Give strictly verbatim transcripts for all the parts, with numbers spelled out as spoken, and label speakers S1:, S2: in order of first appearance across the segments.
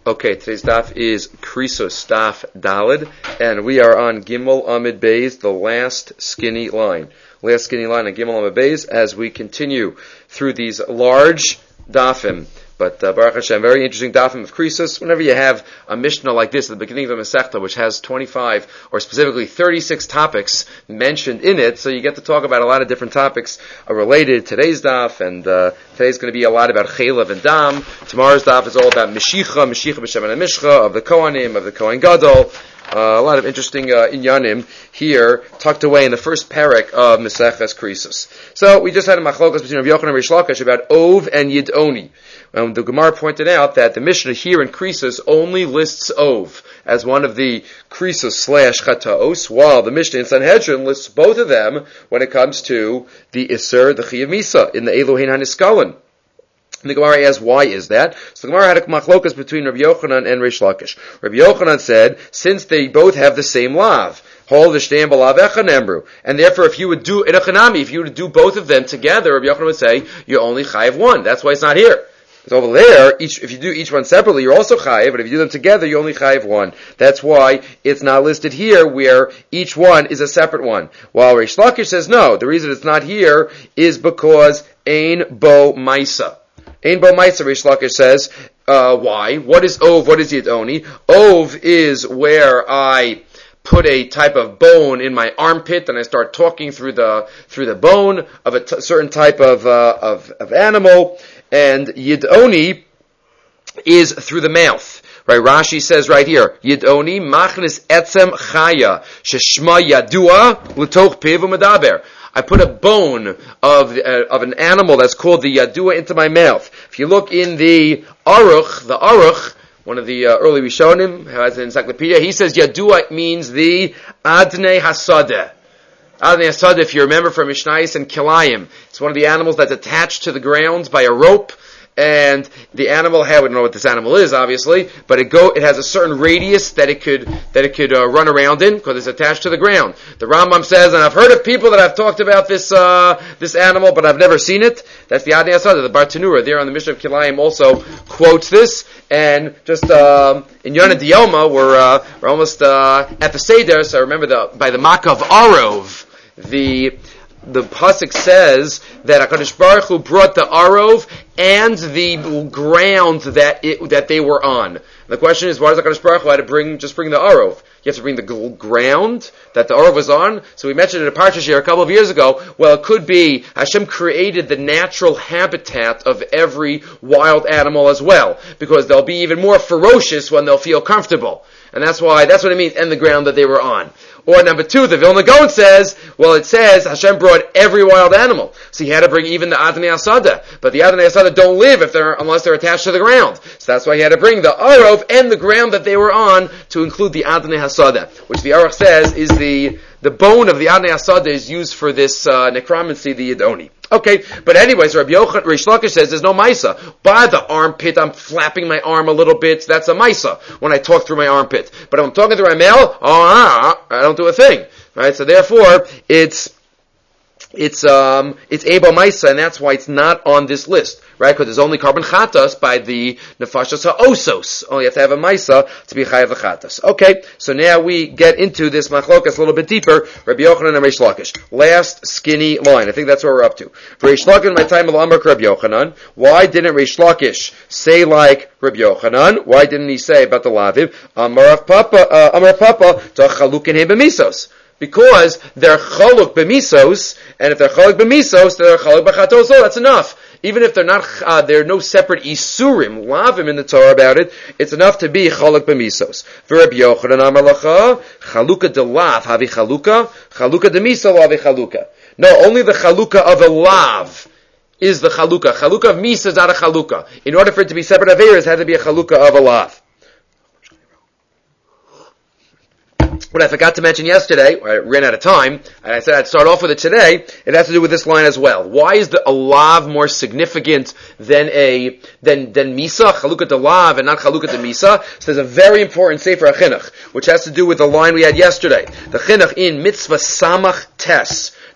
S1: Okay, today's daf is Krisos daf Dalid, and we are on Gimel Amid Beis, the last skinny line. Last skinny line on Gimel Amid Beis as we continue through these large dafim. But uh, Baruch Hashem, very interesting dafim of Krisos. Whenever you have a Mishnah like this at the beginning of a Masechta, which has twenty-five or specifically thirty-six topics mentioned in it, so you get to talk about a lot of different topics uh, related to today's daf, and uh, today's going to be a lot about Chelav and Dam. Tomorrow's daf is all about Meshicha, Meshicha b'Shem and Mishcha, of the Kohanim, of the Kohen Gadol. Uh, a lot of interesting uh, inyanim here, tucked away in the first parak of Maseches Krisos. So we just had a machlokas between Rabbi Yochanan and Reish Lakish about Ov and Yidoni. Um, the Gemara pointed out that the Mishnah here in Krisos only lists Ov as one of the Krisos slash Chataos, while the Mishnah in Sanhedrin lists both of them when it comes to the Isser, the Chiyav Misa, in the Elohein HaNiskalan. And the Gemara asks, why is that? So the Gemara had a machlokas between Rabbi Yochanan and Reish Lakish. Rabbi Yochanan said, since they both have the same lav, hol v'shteim b'lav echad embru, and therefore if you would do, in a chanami, if you would do both of them together, Rabbi Yochanan would say, you only chayiv one. That's why it's not here. It's over there, each, if you do each one separately, you're also chayiv, but if you do them together, you only chayiv one. That's why it's not listed here, where each one is a separate one. While Reish Lakish says, no, the reason it's not here is because ein bo maisa. Ein bo maisa, Reish Lakish says, uh, why? What is Ov? What is Yidoni? Ov is where I put a type of bone in my armpit and I start talking through the through the bone of a t- certain type of, uh, of of animal. And Yidoni is through the mouth. Right? Rashi says right here, Yidoni machnis etzem chaya sheshma yadua l'toch pevu medaber. I put a bone of uh, of an animal that's called the Yadua into my mouth. If you look in the Aruch, the Aruch, one of the uh, early Rishonim, has an encyclopedia, he says Yadua means the Adnei Hasadeh. Adnei Hasadeh, if you remember from Mishnayos and Kilayim, it's one of the animals that's attached to the ground by a rope. And the animal, we don't know what this animal is, obviously, but it go, it has a certain radius that it could, that it could uh, run around in, because it's attached to the ground. The Rambam says, and I've heard of people that have talked about this, uh, this animal, but I've never seen it. That's the Adnei Hasadeh. The Bartanura, there on the Mishnah of Kilayim, also quotes this, and just, um, in Yonah Dioma, we're, uh, we're almost, uh, at the Seder, so I remember the, by the Makav Arov, the, the pasuk says that HaKadosh Baruch Hu brought the arov and the ground that it, that they were on. The question is, why does HaKadosh Baruch Hu have to bring just bring the arov? You have to bring the g- ground that the arov was on. So we mentioned in a parsha here a couple of years ago. Well, it could be Hashem created the natural habitat of every wild animal as well, because they'll be even more ferocious when they'll feel comfortable. And that's why, that's what it means, and the ground that they were on. Or number two, the Vilna Gaon says, well, it says Hashem brought every wild animal. So he had to bring even the Adnei Hasadeh. But the Adnei Hasadeh don't live if they're, unless they're attached to the ground. So that's why he had to bring the Arov and the ground that they were on to include the Adnei Hasadeh, which the Aruch says is the, the bone of the Adnei Hasadeh is used for this, uh, necromancy, the Yidoni. Okay, but anyways, Rabbi Yochanan, Reish Lakish says there's no maisa. By the armpit, I'm flapping my arm a little bit. That's a maisa when I talk through my armpit. But if I'm talking through my mouth, oh, I don't do a thing. Right? So therefore, it's it's um it's ebo maisa, and that's why it's not on this list. Right? Because there's only carbon chatas by the nefashos ha'osos. Only have to have a maisa to be chayav chatas. Okay, so now we get into this machlokas a little bit deeper. Rabbi Yochanan and Reish Lakish. Last skinny line. I think that's what we're up to. For Reish Lakish, my time of Amar Rabbi Yochanan. Why didn't Reish Lakish say like Rabbi Yochanan? Why didn't he say about the laviv? Amar of Papa, uh, Amar of Papa, to chalukin he b'misos. Because they're chaluk b'misos, and if they're chaluk b'misos, they're chaluk b'chatos. Oh, that's enough. Even if they're not, uh, there are no separate isurim, lavim in the Torah about it, it's enough to be chaluk b'misos. V'Rabbi Yochanan amar lacha, chaluka de lav havi chaluka, chaluka de misa lavi chaluka. No, only the chaluka of a lav is the chaluka. Chaluka of misa is not a chaluka. In order for it to be separate averas, it had to be a chaluka of a lav. What I forgot to mention yesterday, I ran out of time, and I said I'd start off with it today, it has to do with this line as well. Why is the a lav more significant than a, than, than misa, chalukat de lav, and not chalukat de misa? So there's a very important sefer chinuch, which has to do with the line we had yesterday. The chinuch in mitzvah samach tes,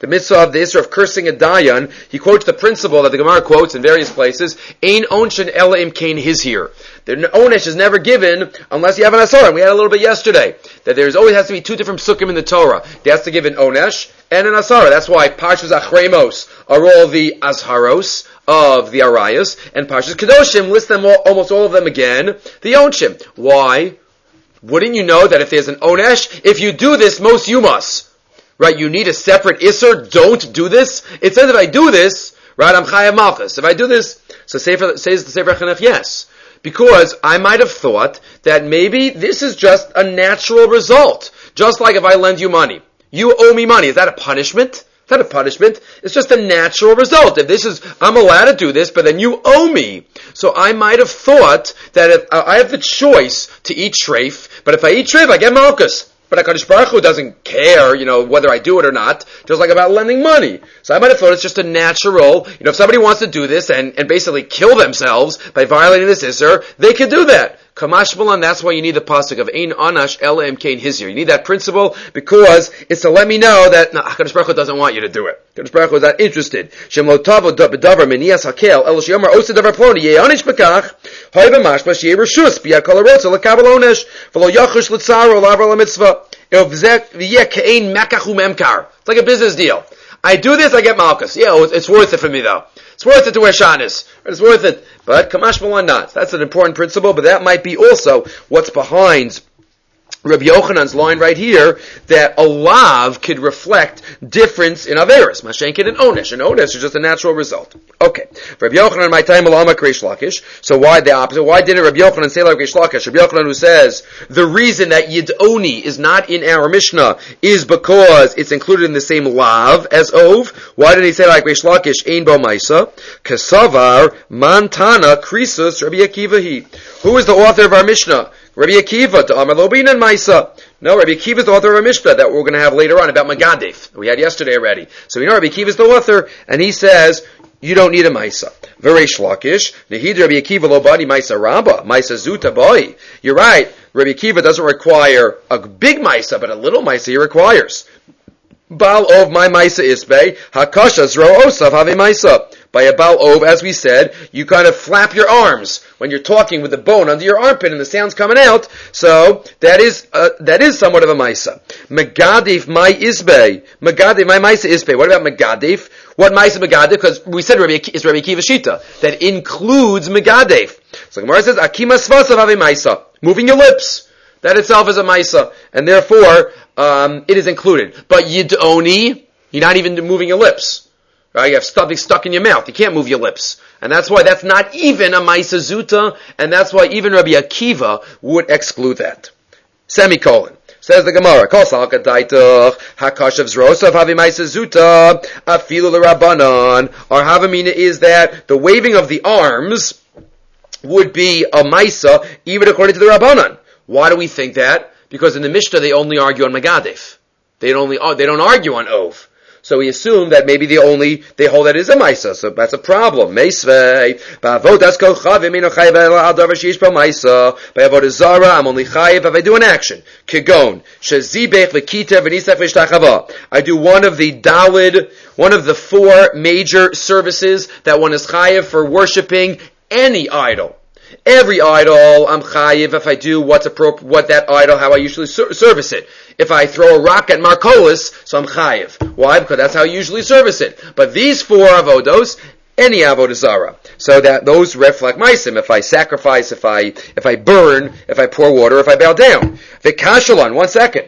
S1: the mitzvah of the Isra of cursing a dayan, he quotes the principle that the Gemara quotes in various places, Ein onshin ela im kain hizhir. The onesh is never given unless you have an asara. And we had a little bit yesterday, that there's always has to be two different psukim in the Torah. There has to give an onesh and an asara. That's why Parshas Achremos are all the azharos of the arayos, and Parshas Kedoshim list them all, almost all of them again, the onshim. Why? Wouldn't you know that if there's an onesh, if you do this, most you must. Right, you need a separate Isser, don't do this. It says if I do this, right, I'm Chayav Malchus. If I do this, so Sefer, says the Sefer Chanech, yes. Because I might have thought that maybe this is just a natural result. Just like if I lend you money. You owe me money. Is that a punishment? It's not a punishment. It's just a natural result. If this is, I'm allowed to do this, but then you owe me. So I might have thought that if I have the choice to eat treif, but if I eat treif, I get Malchus. But HaKadosh Baruch Hu doesn't care, you know, whether I do it or not, just like about lending money. So I might have thought it's just a natural, you know, if somebody wants to do this and, and basically kill themselves by violating this Isser, they can do that. Kamash Malan, that's why you need the pasuk of Ein Anash Ela Im Kain Hizir. You need that principle because it's to let me know that no, HaKadosh Baruch Hu doesn't want you to do it. HaKadosh Baruch Hu is not interested. Shem lo tavo b'davar menias hakel el sheyomar osa davar ploni yeh onish bekach hoy b'mashma sheyeh reshus b'yah kol harotza lekabel onesh v'lo yachush l'tzaro l'avra l'mitzvah v'yeh ke'ein mekach u'memkar. It's like a business deal. I do this, I get Malchus. Yeah, it's, it's worth it for me though. It's worth it to wear shanis. It's worth it. But Kamash Malan not. That's an important principle, but that might be also what's behind Rabbi Yochanan's line right here, that a lav could reflect difference in Averis. Mashenkin and Onesh. And Onesh is just a natural result. Okay. Rabbi Yochanan, my time, Alama Reish Lakish. So why the opposite? Why didn't Rabbi Yochanan say like Reish Lakish? Rabbi Yochanan who says, the reason that Yidoni is not in our Mishnah is because it's included in the same lav as Ov. Why did he say like Reish Lakish, Ein Bo Maisa? Kasavar, Mantana, Krisus, Rabbi Akiva he. Who is the author of our Mishnah? Rabbi Akiva, to Amar Lobin and Maisa. No, Rabbi Akiva is the author of a Mishnah that we're going to have later on about Megadef. We had yesterday already. So we know Rabbi Akiva is the author, and he says, you don't need a Maisa. Vereish Lakish, Nehid Rabbi Akiva lo bani Maisa Rabba, Maisa Zuta boy. You're right, Rabbi Akiva doesn't require a big Maisa, but a little Maisa he requires. Baal Ov my Maisa Isbe, Hakasha Zro Osav Have Maisa. By a Baal Ov, as we said, you kind of flap your arms when you're talking with the bone under your armpit and the sound's coming out. So, that is, uh, that is somewhat of a Maisa. Megadif my Isbe. Megadif my Maisa Isbe. What about Megadif? What Maisa Megadif? Because we said Rabbi, it's Rabbi Akiva Shita. That includes Megadif. So Gemara says, Akima Svasav Have Maisa. Moving your lips. That itself is a Maisa. And therefore, um, it is included. But Yidoni, you're not even moving your lips. Right? You have something stuck in your mouth. You can't move your lips. And that's why that's not even a Maisa Zuta, and that's why even Rabbi Akiva would exclude that. Semicolon. Says the Gemara, Kol salka daitach, hakashav zrosav havi Maisa Zuta, afilu l'Rabbanan. Our Havamina is that the waving of the arms would be a Maisa, even according to the Rabbanan. Why do we think that? Because in the Mishnah they only argue on Megadef. They don't only, they don't argue on Ov. So we assume that maybe the only, they hold that is a Maisa, so that's a problem. Meisvei, ba'avodas kol chavim, ino chayiv al davar sheish bo Maisa, ba'avodas zara, I'm only chayiv if I do an action. Kegon, shezibech v'kita v'nisach v'shtachava. I do one of the dalid, one of the four major services that one is chayiv for worshipping any idol. Every idol, I'm chayiv if I do what's appropriate, what that idol, how I usually ser- service it. If I throw a rock at Marcolis, so I'm chayiv. Why? Because that's how I usually service it. But these four avodos, any avodah zara. So that those reflect maisim. If I sacrifice, if I, if I burn, if I pour water, if I bow down. V'kashalon, one second.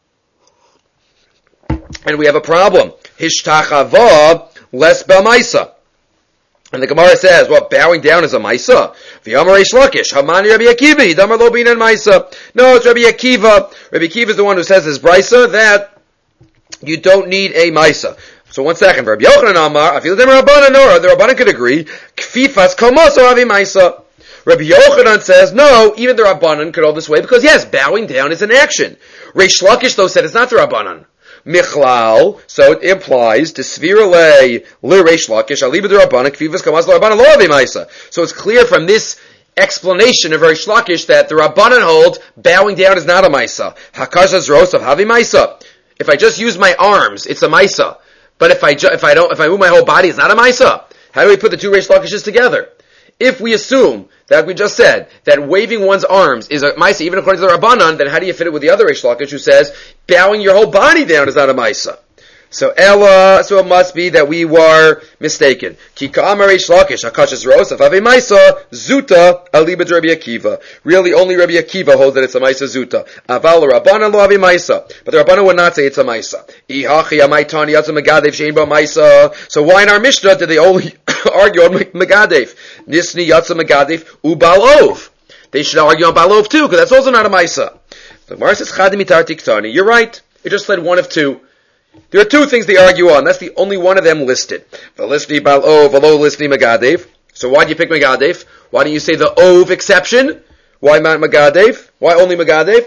S1: And we have a problem. Hishtachava, less b'maisa. And the Gemara says, well, bowing down is a Maisa. V'yamar Reish Lakish, Hamani Rabbi Akiva, Damar lo binan Maisa. No, it's Rabbi Akiva. Rabbi Akiva is the one who says this Brisa that you don't need a Maisa. So one second, Rabbi Yochanan Amar, I feel the Rabbanan, or the Rabbanan could agree, Kfifas Komoso Avi Maisa. Rabbi Yochanan says, no, even the Rabbanan could hold this way, because yes, bowing down is an action. Reish Lakish, though, said it's not the Rabbanan. Michlal, so it implies to svira le le reish lakish aliba de rabbana kfivas kamaz le rabbana lo avi maisa. So it's clear from this explanation of reish lakish that the rabbanan hold bowing down is not a maisa. Hakashas ros of havi maisa. If I just use my arms, it's a maisa. but if I ju- if I don't if I move my whole body, it's not a Maisa. How do we put the two Reish Lakishes together? If we assume that we just said that waving one's arms is a Maisa, even according to the Rabbanan, then how do you fit it with the other Reish Lakish who says bowing your whole body down is not a Maisa? So Ella, so it must be that we were mistaken. Ki ka'amar Reish Lakish hakashas rosaf ave Maisa zuta aliba Rabbi Akiva. Really, only Rabbi Akiva holds that it's a Maisa zuta. Aval Rabbanan lo ave Maisa, but the Rabbanan would not say it's a Maisa. Ihachi amaitani yatzam megadev shein ba Maisa. So why in our Mishnah did they only argue on Megadev? Nisni Yatsa Megadev Ubalov. They should argue on Balov too, because that's also not a Maisa. The Gemara says Chadim Mitar Tiktani. You're right. It just said one of two. There are two things they argue on. That's the only one of them listed. Velisni Balov, Velo Lisni Megadev. So why do you pick Megadev? Why don't you say the Ov exception? Why not Megadev? Why only Megadev?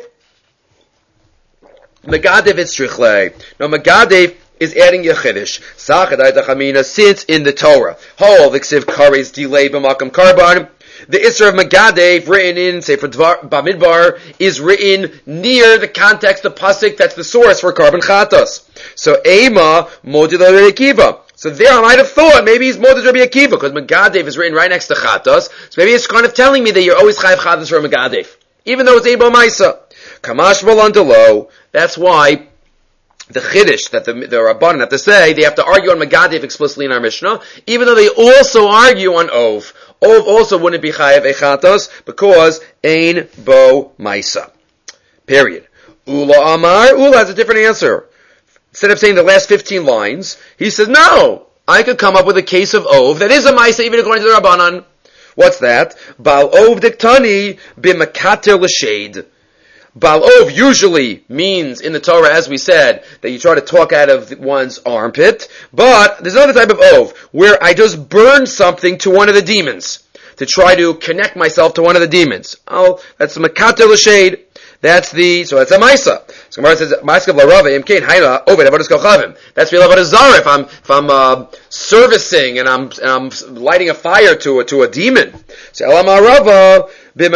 S1: Megadev is Strichle. No, Megadev is adding Yechidish. Since in the Torah, Hol Viksiv Kares delay b'makam karban, the Isra of Megadev written in Sefer Bamidbar is written near the context of Pasuk that's the source for carbon chatas. So Ema Modid Rabbi Akiva. So there I might have thought maybe he's Modid Rabbi Akiva because Megadev is written right next to chatas. So maybe it's kind of telling me that you're always chayav chatas for Megadev, even though it's Ebo Maisa. Kamash Malandalo. That's why the Chiddush that the, the Rabbanan have to say, they have to argue on Megadev explicitly in our Mishnah, even though they also argue on Ov. Ov also wouldn't be Chayav Echatos, because Ein Bo Maisa. Period. Ula Amar, Ula has a different answer. Instead of saying the last fifteen lines, he says, no, I could come up with a case of Ov that is a Maisa even according to the Rabbanan. What's that? Bal Ov Diktani B'Makater L'Shade. Balov usually means in the Torah, as we said, that you try to talk out of one's armpit, but there's another type of ov, where I just burn something to one of the demons, to try to connect myself to one of the demons. Oh, that's Makater L'Shade. That's the, so that's a Maisa. So Gemara says, Ma'iskav L'Rava, Imkein, Haina, Oved, Avodas Kochavim. That's real Avodas Zarah, if I'm, if I'm, uh, servicing and I'm, and I'm lighting a fire to a, to a demon. So Elama Rava,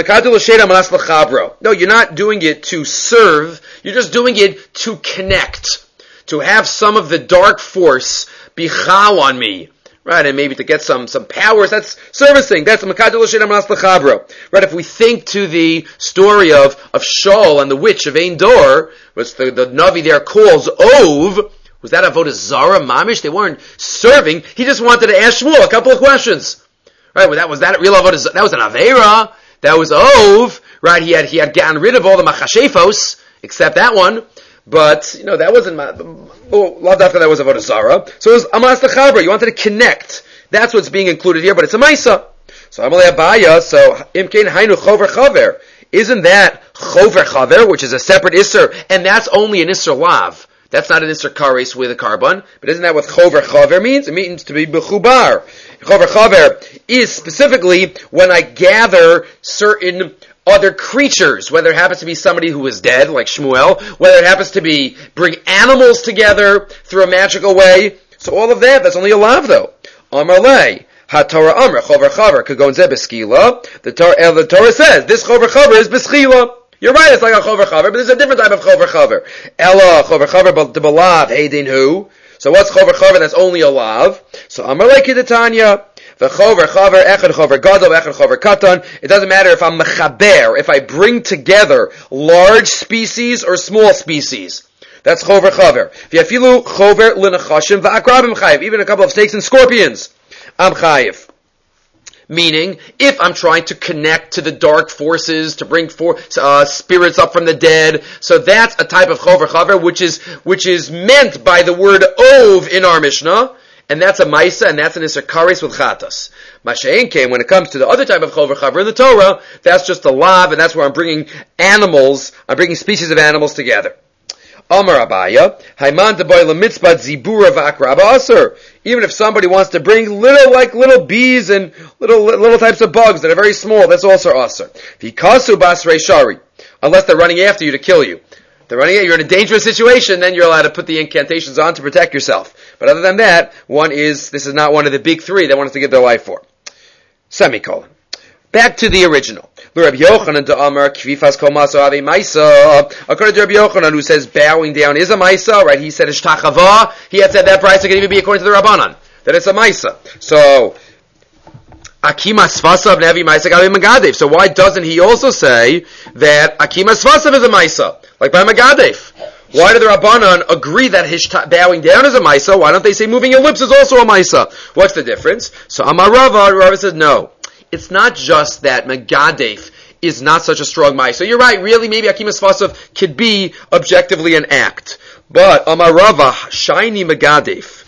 S1: no, you're not doing it to serve, you're just doing it to connect, to have some of the dark force be chaw on me, right, and maybe to get some, some powers. That's servicing, that's Makadol Shena Manas L'Chabro. Right, if we think to the story of, of Shaul and the witch of Ein Dor, which the, the Navi there calls Ov, was that Avodah Zarah Mamish? They weren't serving, he just wanted to ask Shmuel a couple of questions. Right, well, that was that real Avodah Zarah, that was an Aveira. That was Ov, right? He had he had gotten rid of all the machashefos, except that one. But, you know, that wasn't, oh, loved after that was Avodah Zarah. So it was Amas L'Chabra. You wanted to connect. That's what's being included here, but it's a Maisa. So Amalei Abaya, so Imkein Hainu Chover Chaver. Isn't that Chover Chaver, which is a separate Isser, and that's only an Isser Lav. That's not an Isser Kares with a carbon, but isn't that what Chover Chaver means? It means to be Bechubar. Chover Chaver is specifically when I gather certain other creatures, whether it happens to be somebody who is dead, like Shmuel, whether it happens to be bring animals together through a magical way. So all of that, that's only a lav though. Amar lei, ha-Torah amra, chover chaver, kagon ze beskila. The Torah, the Torah says, this chover chaver is beschila. You're right, it's like a chover chaver, but there's a different type of chover chaver. Ella, chover chaver, the balav, heidin hu. So what's chover chaver? That's only a lav. So amar lei kidatanya. The chover chaver, echad chover gadol, echad chover katan. It doesn't matter if I'm mechaber, if I bring together large species or small species. That's chover chaver. V'yafilu chover l'nechashim v'akrabim chayiv. Even a couple of snakes and scorpions, I'm chayiv. Meaning, if I'm trying to connect to the dark forces, to bring for, uh, spirits up from the dead, so that's a type of chover chaver, which is which is meant by the word ov in our Mishnah. And that's a Maisa, and that's an Isser Kares with Chatas. Masha'en came, when it comes to the other type of Chover Chaver in the Torah, that's just a lav, and that's where I'm bringing animals, I'm bringing species of animals together. Amar Abaya, Haiman deboy lemitzbat zibura v'akraba aser. Even if somebody wants to bring little, like little bees and little, little types of bugs that are very small, that's also aser. V'kasu basrei shari. Unless they're running after you to kill you. They're running at, you're in a dangerous situation, then you're allowed to put the incantations on to protect yourself. But other than that, one is, this is not one of the big three they want us to give their life for. Semicolon. Back to the original. Rabbi Yochanan to Amar Kvifas Kol Maso Ave Maisa. According to Rabbi Yochanan, who says bowing down is a Maisa, right? He said Ishtachava. He had said that price could even be according to the Rabbanan, that it's a Maisa. So Akima Svasav Nevi Maisa Gavi Magadev. So why doesn't he also say that Akima Svasav is a Maisa, like by Magadev? Why do the Rabbanan agree that his bowing down is a Maisa? Why don't they say moving your lips is also a Maisa? What's the difference? So Amar Rava, Rava says no. It's not just that Megadef is not such a strong Maisa. So you're right, really, maybe Akima Svasav could be objectively an act. But Amar Rava, shiny Megadef,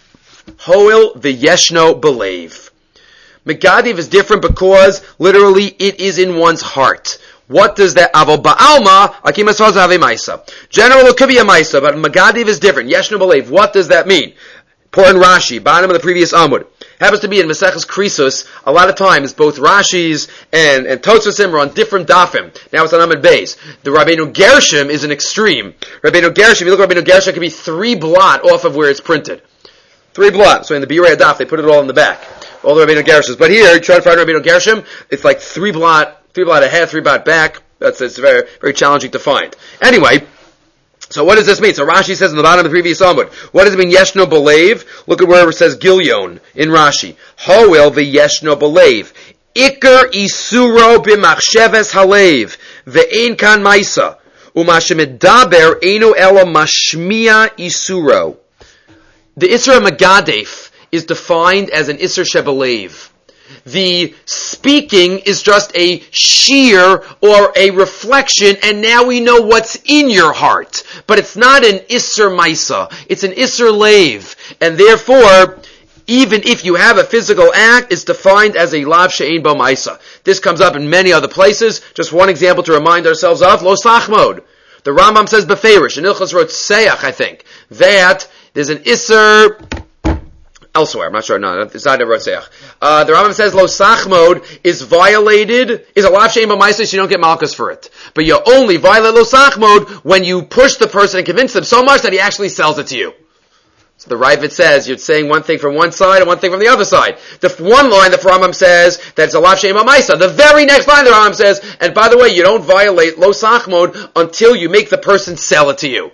S1: Hoil v'yeshno belev. Megadef is different because literally it is in one's heart. What does that? Avo ba'alma Akima Svasav have a Maisa. General, it could be a Maisa, but Megadef is different. Yeshno belev. What does that mean? Poor in Rashi, bottom of the previous Amud. Happens to be in Maseches Krisos. A lot of times, both Rashis and, and Tosfosim are on different dafim. Now it's on Amud Beis. The Rabbeinu Gershom is an extreme. Rabbeinu Gershom, if you look at Rabbeinu Gershom, it could be three blot off of where it's printed. Three blot. So in the Birei Daf, they put it all in the back. All the Rabbeinu Gershoms. But here, you try to find Rabbeinu Gershom, it's like three blot, three blot ahead, three blot back. That's, it's very, very challenging to find. Anyway, so what does this mean? So Rashi says in the bottom of the previous Amud, what does it mean, Yeshno Belev? Look at where it says Gilyon in Rashi. Hoel v'yeshno Belev. Iker isuro b'machsheves halev. Ve'ein kan maisa. U'mashemedaber eino ela mashmiya isuro. The Isra Megadef is defined as an Isra Shebelev. The speaking is just a sheer or a reflection, and now we know what's in your heart. But it's not an Isser Maisa. It's an Isser Lev. And therefore, even if you have a physical act, it's defined as a Lav She'ein Bo Maisa. This comes up in many other places. Just one example to remind ourselves of, Lo Sachmod. The Rambam says Beferish, in Ilchos Rotseach, I think, that there's an Isser elsewhere. I'm not sure. No, it's not a Rotseach. Uh, the Rambam says Lo Sachmod is violated, is a Lav She'ein Bo Maisa, so you don't get Malchus for it. But you only violate Lo Sachmod when you push the person and convince them so much that he actually sells it to you. So the Ravid says you're saying one thing from one side and one thing from the other side. The one line the Rambam says that it's a Lav She'ein Bo Maisa. The very next line the Rambam says, and by the way, you don't violate Lo Sachmod until you make the person sell it to you.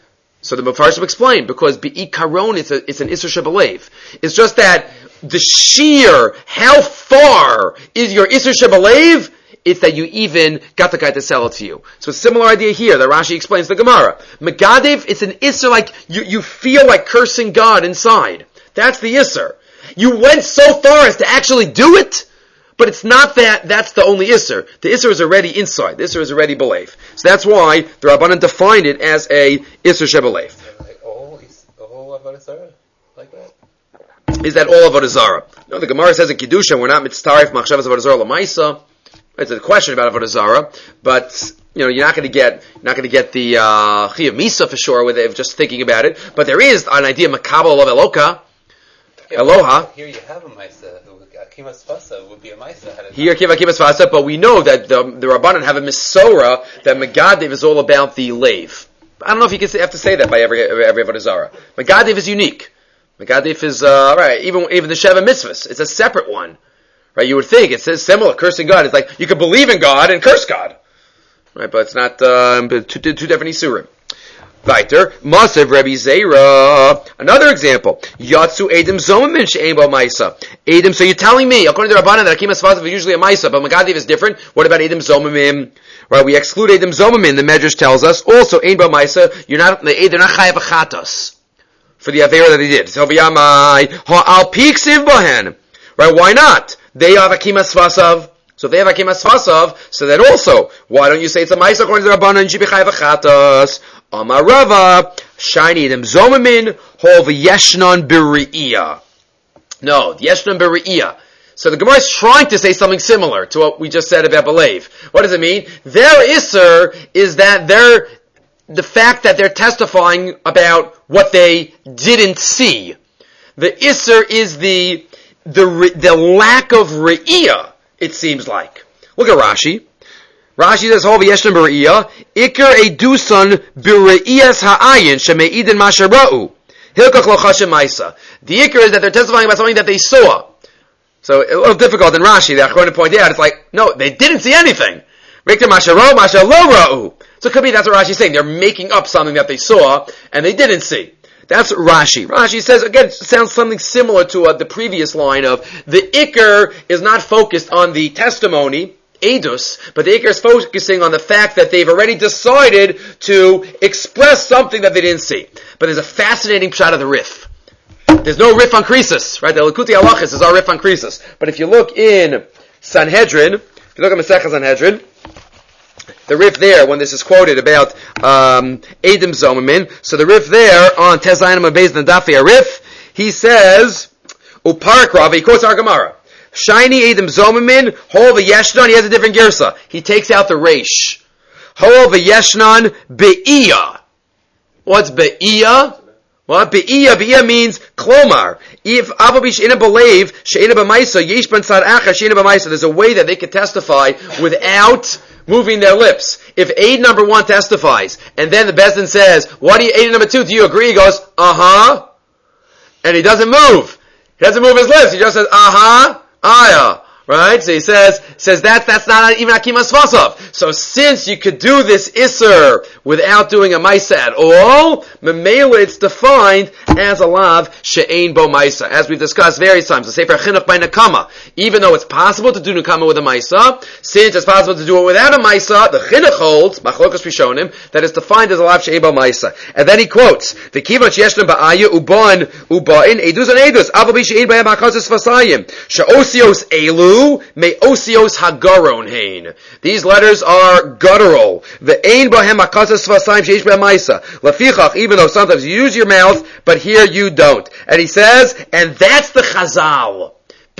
S1: So the Mefarshim explain, because Be'ikaron, it's, a, it's an Isser Shebelev. It's just that the sheer, how far is your Isser Shebelev? It's that you even got the guy to sell it to you. So a similar idea here that Rashi explains the Gemara. Megadev, it's an Isser like, you, you feel like cursing God inside. That's the Isser. You went so far as to actually do it, but it's not that that's the only Isser. The Isser is already inside. The Isser is already Belev. So that's why the Rabbanan defined it as a Isser Shebelev.
S2: Like all, all Avodah Zarah? Like that?
S1: Is that all Avodah Zarah? No, the Gemara says in Kiddusha, we're not mitztaref machshavas Avodah Zarah l'maisa. It's a question about Avodah Zarah, but you know, you're not going to get, you're not going to get the uh, Chiyuv Misa for sure with it, just thinking about it. But there is an idea Makabel of Eloka,
S2: yeah,
S1: Eloha.
S2: Here you have a Maisa, who Akima Sfasa would be a Maisa.
S1: Here Akiva Akiva Sfasa, but we know that the, the Rabbanan have a Misora that Megadev is all about the Lev. I don't know if you can say, have to say that by every every, every Avodah Zarah. Megadev is unique. Megadev is uh, right. Even even the Sheva Mitzvahs, it's a separate one. Right, you would think it says similar, cursing God. It's like you can believe in God and curse God, right? But it's not um, two, two, two different isurim. Weiter, Masev Rabbi Zera. Another example, Yatsu Edim Zomamin She'ein Bo Maisa. Edim. So you're telling me, according to Rabbanan, that Akima Sfasav is usually a Maisa, but Megadev is different. What about Edim Zomamin? Right, we exclude Edim Zomamin. The Medrash tells us also Ein Bo Maisa. You're not they're not chayav achatos for the avera that he did. So v'yamai ha'al piksiv bohen. Right? Why not? They have Akima Sfasav. So if they have Akima Sfasav, so then also, why don't you say it's a Maisa according to the Rabbanan, Jibichay V'chatas, Amar Rava, Shiny Edem Zomamin, Hol V'yeshnon B'ri'iyah. No, Yeshnon B'ri'iyah. So the Gemara is trying to say something similar to what we just said about Belev. What does it mean? Their Isser is that they're, the fact that they're testifying about what they didn't see. The Isser is the The the lack of re'iyah, it seems like. Look at Rashi. Rashi says, "Hov yeshnem b're'iyah, ikar edusan b're'iyas ha'ayin sheme'idin mashara'u hilkach lo chashem ma'isa." The ikar is that they're testifying about something that they saw. So a little difficult in Rashi. The Achronim point out, it's like, no, they didn't see anything. Make them masha ro, masha lo ra'u. So it could be that's what Rashi's saying. They're making up something that they saw and they didn't see. That's Rashi. Rashi says, again, it sounds something similar to uh, the previous line of the Iker is not focused on the testimony, Edus, but the Iker is focusing on the fact that they've already decided to express something that they didn't see. But there's a fascinating shot of the Rif. There's no Rif on Krisus, right? The Likuti Halachos is our Rif on Krisus. But if you look in Sanhedrin, if you look at Masechah Sanhedrin, the Rif there, when this is quoted about um, Edom Zomamin, so the Rif there on Tezayin Mabez Nadafi Rif, he says, Uparak Rav, he quotes our Gemara. Shiny Edom Zomamin, Hol v'yeshnan, he has a different girsa. He takes out the Reish. Hol v'yeshnan be'iyah. What's be'iyah? What? Be'iyah, be'iyah means klomar. If Avabi she'ina b'leiv, she'ina b'maisa, yesh ben tzad acha, she'ina b'maisa. There's a way that they could testify without moving their lips. If aid number one testifies, and then the Bezdin says, what do you, aid number two, do you agree? He goes, uh-huh. And he doesn't move. He doesn't move his lips. He just says, uh-huh, ayah. Right? So he says, says that, that's not even Akima Svasov. So since you could do this Isser without doing a Maisa at all, Memela it's defined as a Lav She'ein Bo Maisa. As we've discussed various times, the Sefer Chinuch by Nakama. Even though it's possible to do Nakama with a Maisa, since it's possible to do it without a Maisa, the Chinuch holds, Machlokas Rishonim, that is defined as a Lav She'ein Bo Maisa. And then he quotes, the Kivan Sheshlim Ba'aya Uban Uba'in Edus and Edus, Avabi She'ein Ba'ya Machazis Vasayim, She'osios Elu, Me osios hagaron hein. These letters are guttural. The ein bahem akasas svasayim sheish b'maisa. Lafichach, even though sometimes you use your mouth, but here you don't. And he says, and that's the chazal.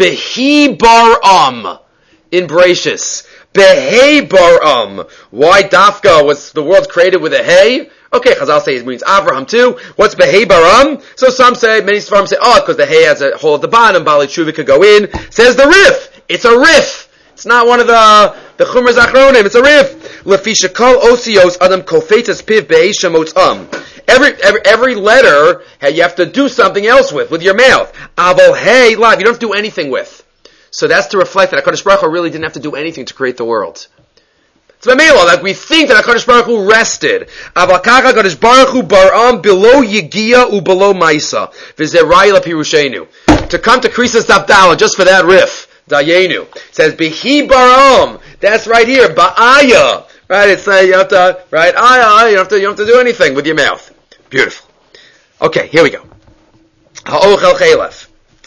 S1: Behi baram in Bereshis. Behei baram. Why Dafka was the world created with a hey? Okay, Chazal say it means Avraham too. What's Behei Baram? So some say, many Sfarim say, oh, because the Hey has a hole at the bottom, Bali Tshuva could go in. Says the Rif. It's a Rif. It's not one of the, the Chumras Achronim. It's a Rif. Lefisha kol osios adam kofetas piv Behei Shemotz am. Every, every, every letter, hey, you have to do something else with, with your mouth. Abel Hey, live, you don't have to do anything with. So that's to reflect that HaKadosh Baruch Hu really didn't have to do anything to create the world. It's Mamela, like we think that HaKadosh Baruch Hu rested. Avakacha HaKadosh Baruch Hu baram below Yigia u below Maisa. V'zeh la pirushenu. To come to Krisus Dabdala, just for that riff, Dayenu. It says, Behi baram. That's right here, Ba'aya. Right, it's, uh, you have to, right, Aya, you don't have to, you don't have to do anything with your mouth. Beautiful. Okay, here we go. Ha'ochel chelef.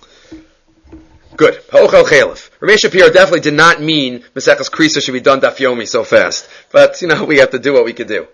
S1: Good. Ha'ochel chelef. Ramesh Shapiro definitely did not mean Maseches Krisa should be done daf yomi so fast. But, you know, we have to do what we could do.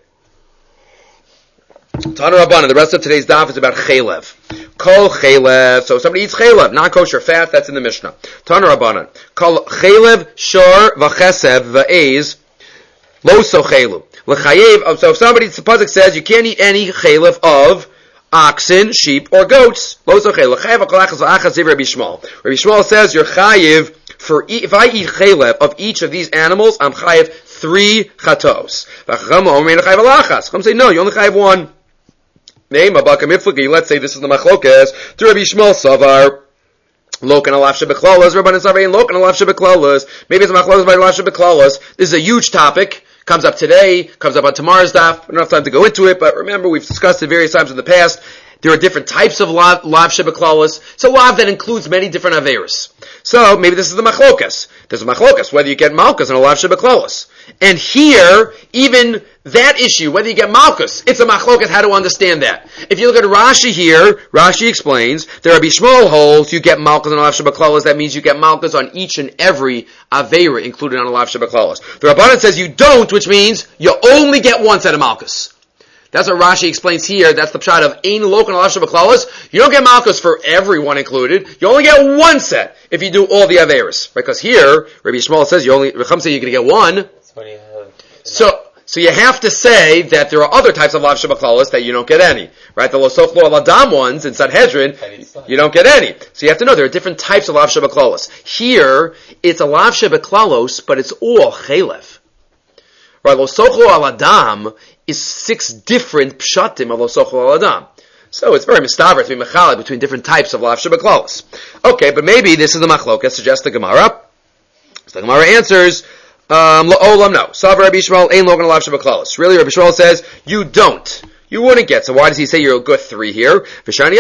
S1: Tana Rabbanan, the rest of today's daf is about chelev. Kol chelev. So if somebody eats chelev, non-kosher fat, that's in the Mishnah. Tana Rabbanan. Kol chelev, shor, v'chesev, v'ez, lo so chelu. L'chayev, so if somebody, the pasuk says, you can't eat any chelev of oxen, sheep, or goats. Lo so chelu. L'chayev, v'kolachas, v'achas, ziv Rabbi Shmuel. Rabbi Shmuel says, you're chayev, for e- if I eat chelev of each of these animals, I'm chayev three chatos. V'chacham omein chayev alachas. Chacham say, no, you only chayev one. Name Abaka Miflagi. Let's say this is the machlokas to Rabbi Shmuel Savar. Lokan alaf shebeklalas. Rabbanan Savar and Lokan alaf shebeklalas. Maybe it's a machlokas by alaf shebeklalas. This is a huge topic. Comes up today. Comes up on tomorrow's daf. We don't have time to go into it, but remember we've discussed it various times in the past. There are different types of lav, lav shebeklalas. So lav that includes many different averos. So maybe this is the machlokas. There's a machlokas whether you get malchus and a lav shebeklalas. And here, even that issue, whether you get malchus, it's a machlokas how to understand that. If you look at Rashi here, Rashi explains, there are Bishmol holds, you get malchus and a lav shebeklalas. That means you get malchus on each and every avera included on a lav shebeklalas. The Rabbanan says you don't, which means you only get one set of malchus. That's what Rashi explains here. That's the pshat of Ein Lokan Alav Shebeklalas. You don't get Malchus for everyone included. You only get one set if you do all the Averis. Right? Because here, Rabbi Shmuel says you only, Recham says you're going to get one.
S2: That's when you have,
S1: so, so you have to say that there are other types of Alav Shebeklalas that you don't get any. Right? The Losochlo Aladam ones in Sanhedrin, you don't get any. So you have to know there are different types of Alav Shebeklalas. Here, it's Alav Shebeklalos, but it's all Chelev. Right? Losochlo Aladam is six different pshatim of Losochlo Aladam. So it's very mistaver to be mechalek between different types of lav shebeklalos. Okay, but maybe this is the machlokas, suggests the Gemara. So the Gemara answers, um, la'olam no. Savar Rabbi Yishmael ein logan lav shebeklalos. Really, Rabbi Yishmael says, you don't. You wouldn't get. So why does he say you're a good three here? Because here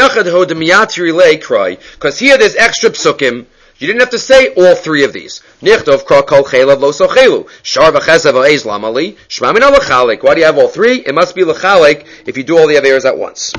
S1: there's extra psukim. You didn't have to say all three of these. Nichtov kol kol chelav lo sochelu. Shar v'chesav ha'ez lamali. Shma min l'chalek. Why do you have all three? It must be l'chalek if you do all the averos at once.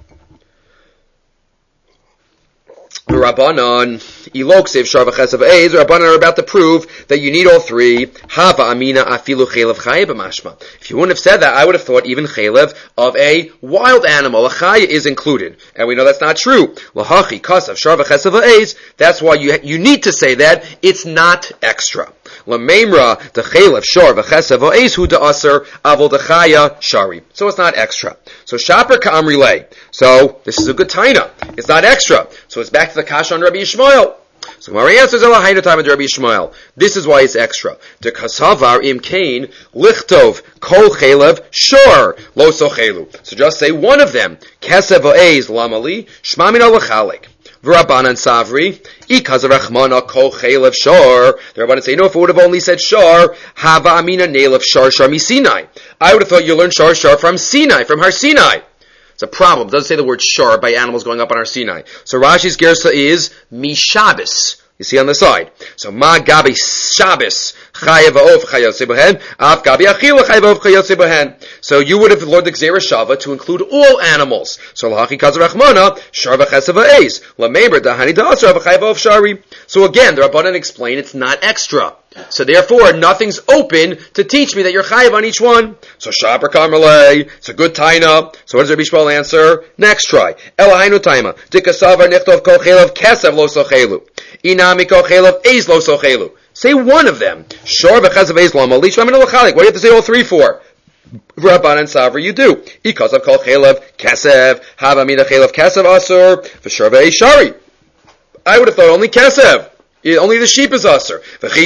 S1: Rabbanon, Iloksev Shar v'chesav ha'ez. Rabbanon are about to prove that you need all three. Hava amina afilu chelev chaya b'mashma. If you wouldn't have said that, I would have thought even chelev of a wild animal, a chaya, is included, and we know that's not true. Lahachi kasav Shar v'chesav ha'ez. That's why you you need to say that it's not extra. Lamemra the chelev Shar v'chesav ha'ez hu da'aser avol dechaya shari. So it's not extra. So shaper ka'amri lei. So this is a good taina. It's not extra. So it's back to the kasha on Rabbi Yishmael. So Gemara answers, Elahainu time of Rabbi Yishmael. This is why it's extra. The kasavar im kain lichtov kol chelev shor lo sochelu. So just say one of them. Kesev ha'ez lamali shma min l'chalek. V'Rabbanan savri ikaz rachmana kol chelev shor. The Rabbanan say, no, if it would have only said shor, hava amina nelev shor shor mi Sinai. I would have thought you learned shor shor from Sinai, from Har Sinai. It's a problem. It doesn't say the word shar by animals going up on Har Sinai. So Rashi's gersa is mi Shabbos. You see on the side. So ma gabi Shabbos chayav of chayotze bohen af gabi achil chayav of chayotze bohen. So you would have learned the Gzera Shava to include all animals. So lahachi kazarachmana shar v'chesav ha'ez lameber dahani da'asra v'chayav of shari. So again, the Rabbanan explain it's not extra. So therefore, nothing's open to teach me that you're chayav on each one. So shaper kamerlei, it's a good taina. So what does Rabbi Yishmael answer? Next try. Elahainu taima dikasavar nichtov kol chelav kesav lo sochelu. Inami kol chelav eis lo sochelu. Say one of them. Shor v'chesav eis lo mali shma min l'chalik. What do you have to say all three for? Rabbanan Savra, you do. Because of kol chelav kesav hava mina chelav kesav asur v'shor v'eis shari. I would have thought only kesav. Only the sheep is usher.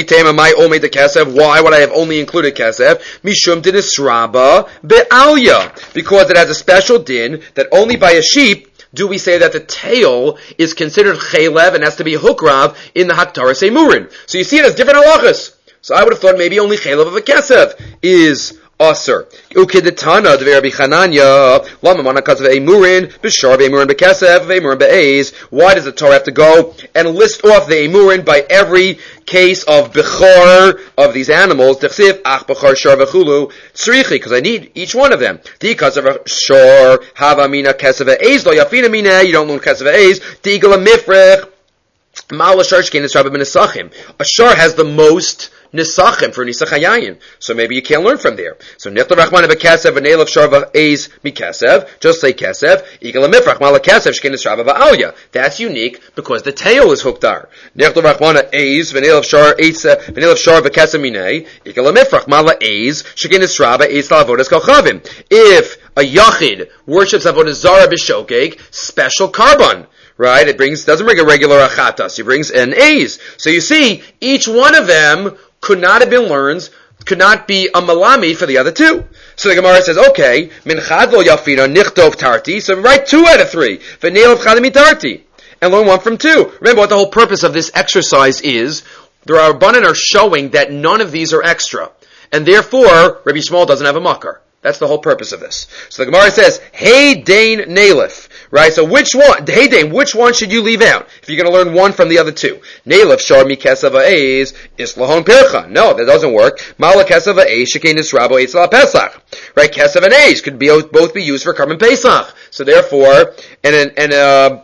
S1: Why would I have only included kesev? Mishum dinisraba be'alya. Because it has a special din that only by a sheep do we say that the tail is considered chelev and has to be hukrav in the haktaras emurin. So you see it as different halachas. So I would have thought maybe only chelev of a kesev is Aser. Ukidetana de Rabbi Chananya, Lama Manakav Emurin, Bishar Emurin Bekesev, Emurin Be'ez. Why does the Torah have to go and list off the Emurin by every case of Bechor of these animals? Dechsiv, Ach Bechor Shar Vechulu, Tzrichi, because I need each one of them. Because of Shar, Hava Mina Kesev E'ez, Lo Yafina Mina, you don't learn Kesev E'ez, Tigala Mifrech, Ma'ala Shar Shkein Esrabah Ben Nesachim. A Shar has the most Nisachim for Nisachayayin. So maybe you can't learn from there. So Nechta Rachman Bekesev V'Neilav Sharva Eis Mikesev. Just say Kesev. Igala Mifrach Mala Kesev Shkein Esrabah V'Alya. That's unique because the tail is hooked there. Nechta Rachman Eis V'Neilav Shar Eis V'Neilav Shar V'Kesev Minei. Igala Mifrach Mala Eis Shkein Esrabah Eis La'avodas Kalchavim. If a Yachid worships Avodah Zarah B'Shogeg, special carbon. Right? It brings, doesn't bring a regular achatas. It brings an A's. So you see, each one of them could not have been learned, could not be a malami for the other two. So the Gemara says, okay, min chad lo yafina nichtov tarti, so write two out of three. V'neil of chadami tarti. And learn one from two. Remember what the whole purpose of this exercise is. The Rabbanan are showing that none of these are extra. And therefore, Rabbi Yishmael doesn't have a makar. That's the whole purpose of this. So the Gemara says, Hey Dane Nalef. Right? So which one, Hey Dane, which one should you leave out? If you're going to learn one from the other two. Nalef Shar Mi Kesav Ha'ez Islahon Percha. No, that doesn't work. Mala Kesav Ha'ez Shekein Nisrabo Eitzla Pesach. Right? Kesav and Ha'ez could be, both be used for Karban Pesach. So therefore, and an, and uh,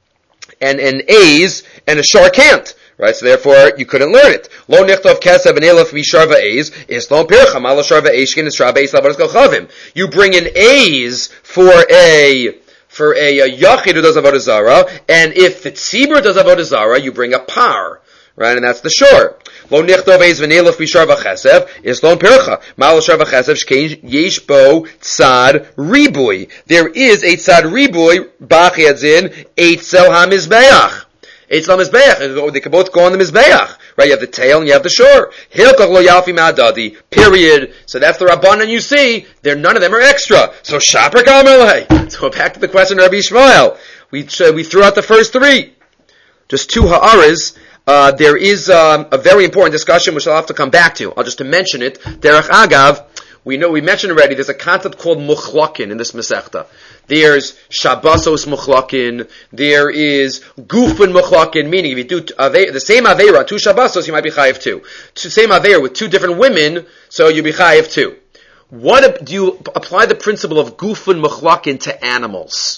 S1: and an Ha'ez and a Shar can't. Right, so therefore you couldn't learn it. Lo nichtov kesev and elef mishar va'ez is lo pircha mal shar va'eshkin is rabbeis lavaros kalchavim. You bring an A's for a for a, a yachid who does avodah zara, and if the tzibur does avodah zara, you bring a par. Right, and that's the shor. Lo nichtov A's v'nelef mishar va'chesev is lo pircha mal shar va'chesev shkein yesh bo tzad ribui. There is a tzad ribui bach yadzin eitzel hamizbeach. Eitzel Mizbeach, they can both go on the Mizbeach, Right? You have the tail and you have the shore. Hilkach lo yalfi ma'adadi. Period. So that's the Rabbanan you see. There, none of them are extra. So shaper kamelei. So back to the question of Rabbi Yishmael. We uh, we threw out the first three. Just two ha'aras. Uh, there is um, a very important discussion which I'll have to come back to. I'll just to mention it. Derech Agav, we know we mentioned already. There's a concept called muchlakin in this Masechta. There's Shabbosos muchlakin. There is Gufin muchlakin, meaning if you do ave, the same aveira two Shabbosos, you might be chayiv two. Same aveira with two different women, so you be chayiv two. What do you apply the principle of Gufin muchlakin to animals?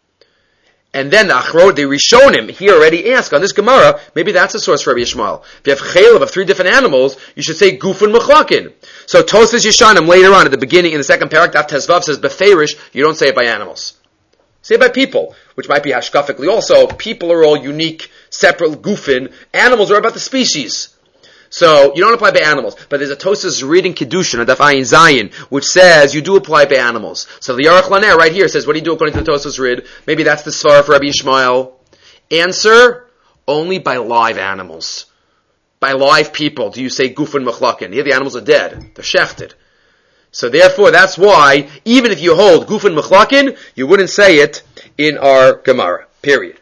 S1: And then the Achrod, the Rishonim, here already ask on this Gemara, maybe that's a source for Rabbi Yishmael. If you have chaylev of three different animals, you should say Gufin Mechlakin. So Tosas Yeshanim later on at the beginning in the second paragraph, Tezvav says Beferish, you don't say it by animals. Say it by people, which might be hashkafically also. People are all unique, separate Gufin. Animals are about the species. So, you don't apply by animals. But there's a Tosas reading Kiddushin, a Daf Ayin Zayin, which says you do apply by animals. So the Yarach Laner right here says, what do you do according to the Tosas Rid? Maybe that's the Svar for Rabbi Yishmael. Answer, only by live animals. By live people do you say Gufin Mechlakin. Here the animals are dead. They're shechted. So therefore, that's why, even if you hold Gufin Mechlakin, you wouldn't say it in our Gemara. Period.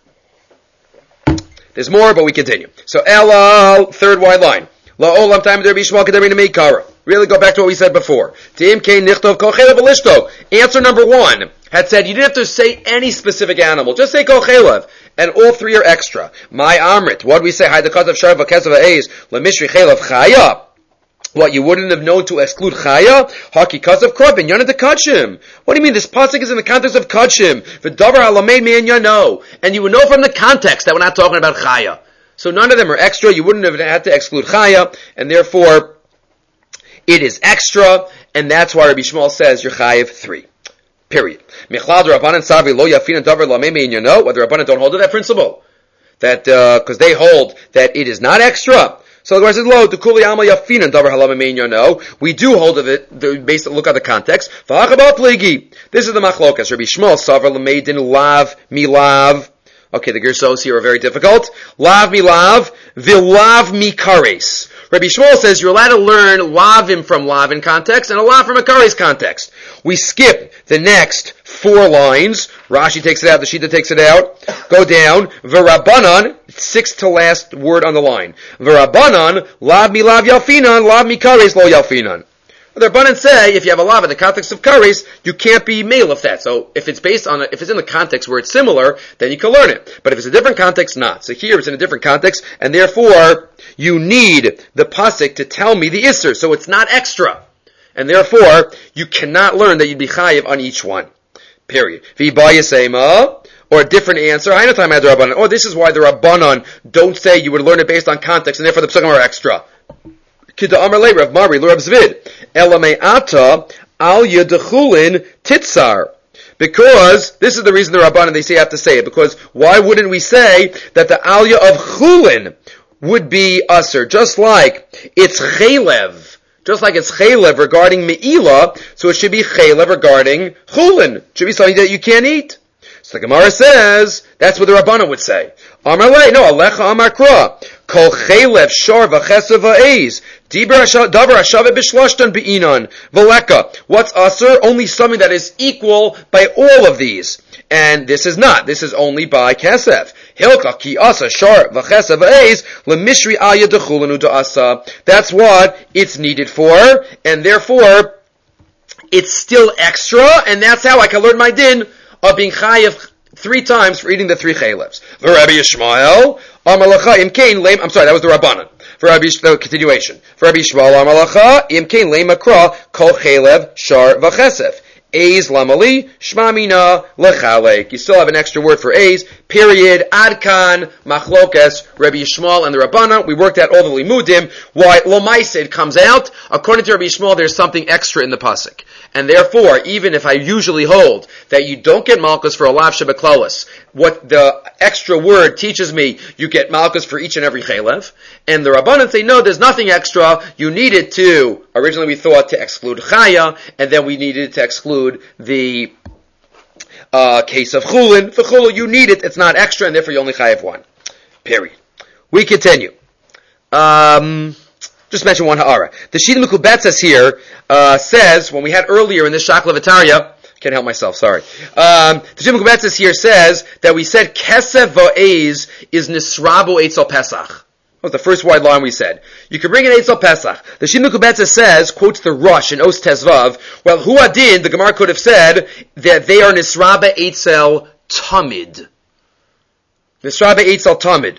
S1: There's more, but we continue. So, Ella, third wide line. La olam time der bishmal kedarin meikara. Really go back to what we said before. Tim kein nichtov kol chelev v'lishto. Answer number one had said you didn't have to say any specific animal. Just say kol chelev. And all three are extra. My amrit. What do we say? Haidakot of shar v'kesav ha'ez. Lemishri chelev chaya. What, you wouldn't have known to exclude chaya? Haki because of krabin, yana de kachim. What do you mean? This pasuk is in the context of kachim. V'davar halameid me'en yano. And you would know from the context that we're not talking about chaya. So none of them are extra. You wouldn't have had to exclude chaya, and therefore it is extra, and that's why Rabbi Yishmael says you're chayiv three. Period. Michlad Rabbanan savi lo yafin davar halameid me'en yano. Whether Rabbanan don't hold to that principle, that because uh, they hold that it is not extra. So the Gemara says, "Lo dekuli alma yafin and davar halav mein yano." We do hold of it. The, based look at the context. V'achabat ligi. This is the machlokas. Rabbi Yishmael savar lemeidin lav milav. Okay, the gersos here are very difficult. Lav milav vilav mikares. Rabbi Yishmael says you're allowed to learn lavim from lavin context and a lav from a kares context. We skip the next four lines. Rashi takes it out, the Shita takes it out. Go down. V'Rabbanan, sixth to last word on the line. V'Rabbanan, lav mi lav yalfinan, lav mi kares lo yalfinan. The Rabbanan say, if you have a lav in the context of kares, you can't be male of that. So if it's based on, a, if it's in the context where it's similar, then you can learn it. But if it's a different context, not. So here it's in a different context, and therefore, you need the pasuk to tell me the isser. So it's not extra. And therefore, you cannot learn that you'd be chayiv on each one. Period. V'bayasema, or a different answer. I know time I had the Rabbanan. Oh, this is why the Rabbanan don't say you would learn it based on context, and therefore the psukim are extra. Kida Amar Le Rav Mari Lu Rav Zvid Elamei Ata Al Yedechulin Titzar. Because this is the reason the Rabbanan they say have to say it. Because why wouldn't we say that the Alya of Chulin would be usher, just like it's Chelev. Just like it's chaylev regarding me'ila, so it should be chaylev regarding chulin. It should be something that you can't eat. So the Gemara says, that's what the Rabbanan would say. Amar lei, no, alecha amar kra. Kol chaylev shar v'chesav v'eiz. Davar hashave b'shloshtan be'inan. V'leka. What's asur? Only something that is equal by all of these. And this is not. This is only by kesef. Hilka ki asa shar v'chesav v'eiz lemishri alya dechulanu da'asa. That's what it's needed for, and therefore it's still extra, and that's how I can learn my din of being chayiv three times for eating the three chaylevs. For Rabbi Yishmael, Amalacha imkein leim. I'm sorry, that was the Rabbanan. For Rabbi Yishmael, continuation. For Rabbi Yishmael, Amalacha imkein leim akra kol chaylev shar v'chesef. Eiz lamali shmamina lechalek. You still have an extra word for eiz. Period. Adkan machlokas Rabbi Yishmael and the Rabbanan. We worked out all the limudim. Why lomaisa comes out? According to Rabbi Yishmael, there's something extra in the pasuk, and therefore, even if I usually hold that you don't get malchus for a lav shebeklalis, what the extra word teaches me, you get malchus for each and every chaylev. And the Rabbanan say no, there's nothing extra. You needed to. Originally, we thought to exclude chaya, and then we needed to exclude the uh, case of chulin. For chulin, you need it. It's not extra, and therefore you only chayav one. Period. We continue. Um, just mention one ha'ara. The Shita Mekubetzes here uh, says, when we had earlier in this Shakla V'Tarya, can't help myself, sorry. Um, the Shita Mekubetzes here says that we said Kesef Va'ez is Nisrabu Eitzel Pesach. That was the first wide line we said. You can bring an Eitzel Pesach. The Shita Mekubetzes says, quotes the Rush in Os Tezvav, well, Hu Adin, the Gemara could have said that they are Nisrabe Eitzel Tamid. Nisrabe Eitzel Tamid.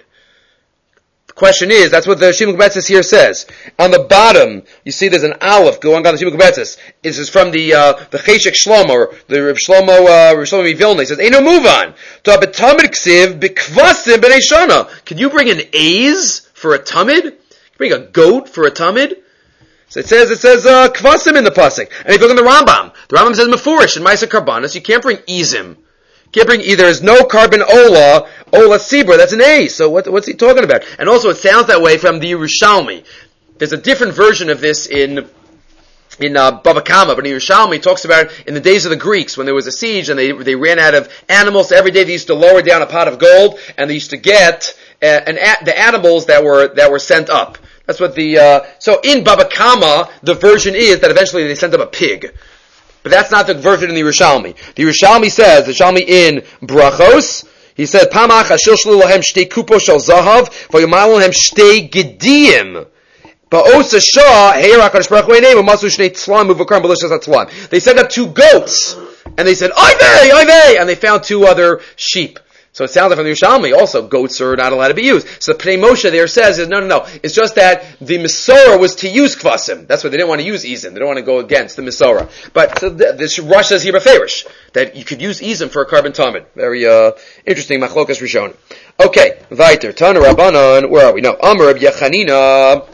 S1: The question is, that's what the Shita Mekubetzes here says. On the bottom, you see there's an aleph going on the Shita Mekubetzes. This is from the uh, the Cheshek Shlomo, or the Reb Shlomo, uh, Reb Shlomo Vilna. He says, "Ain't no move on." To a betamid ksiv b'kvasim b'nei shana. Can you bring an A's for a tamid? Can you bring a goat for a tamid? So it says, it says, uh, kvasim in the pasuk. And if you look in the Rambam, the Rambam says mefurish in Ma'aser Karbanos, you can't bring izim. Can't bring either. There's no carbon ola, ola sibra. That's an A. So what, what's he talking about? And also, it sounds that way from the Yerushalmi. There's a different version of this in in uh, Bava Kama, but in Yerushalmi, it talks about in the days of the Greeks when there was a siege and they they ran out of animals. So every day they used to lower down a pot of gold and they used to get uh, an a- the animals that were that were sent up. That's what the uh, so in Bava Kama the version is that eventually they sent up a pig. But that's not the version in the Yerushalmi. The Yerushalmi says, the Yerushalmi in Brachos, he says, Pamach ashil shlu lahem shtei kupo shel zahav, v'yomalu lahem shtei gediyim. Ba'osa shah, he'erak HaKadosh Baruch Hu einei, v'masu shnei tzlam, uvakram b'lishas hatzlam. They sent up two goats, and they said, oy vey, oy vey, and they found two other sheep. So it sounds like from the Yerushalmi, also, goats are not allowed to be used. So the Pnei Moshe there says, is, no, no, no, it's just that the Mesorah was to use Kvasim. That's why they didn't want to use Izim. They don't want to go against the Mesorah. But so the, this Rush says here, Beferish, that you could use Izim for a carbon tamid. Very, uh, interesting, Machlokas Rishon. Okay, Vaiter, Tana Rabbanon, where are we? No, Amar Rabbi Yechanina.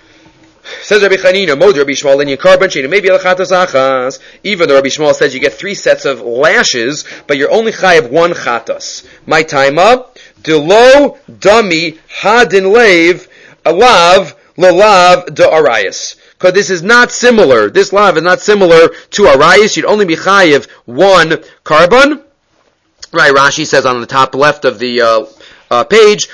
S1: Says Rabbi Chanina, Mod Rabbi Shmuel, Linyan Carbon, Shina, maybe Alachatos Achas. Even though Rabbi Shmuel says you get three sets of lashes, but you're only chayav one chatos. My time up, Delo Dami Hadin Lev Alav Lalav De Arias. Because this is not similar, this lav is not similar to Arias, you'd only be chayav one carbon. Right, Rashi says on the top left of the, uh, Uh, page,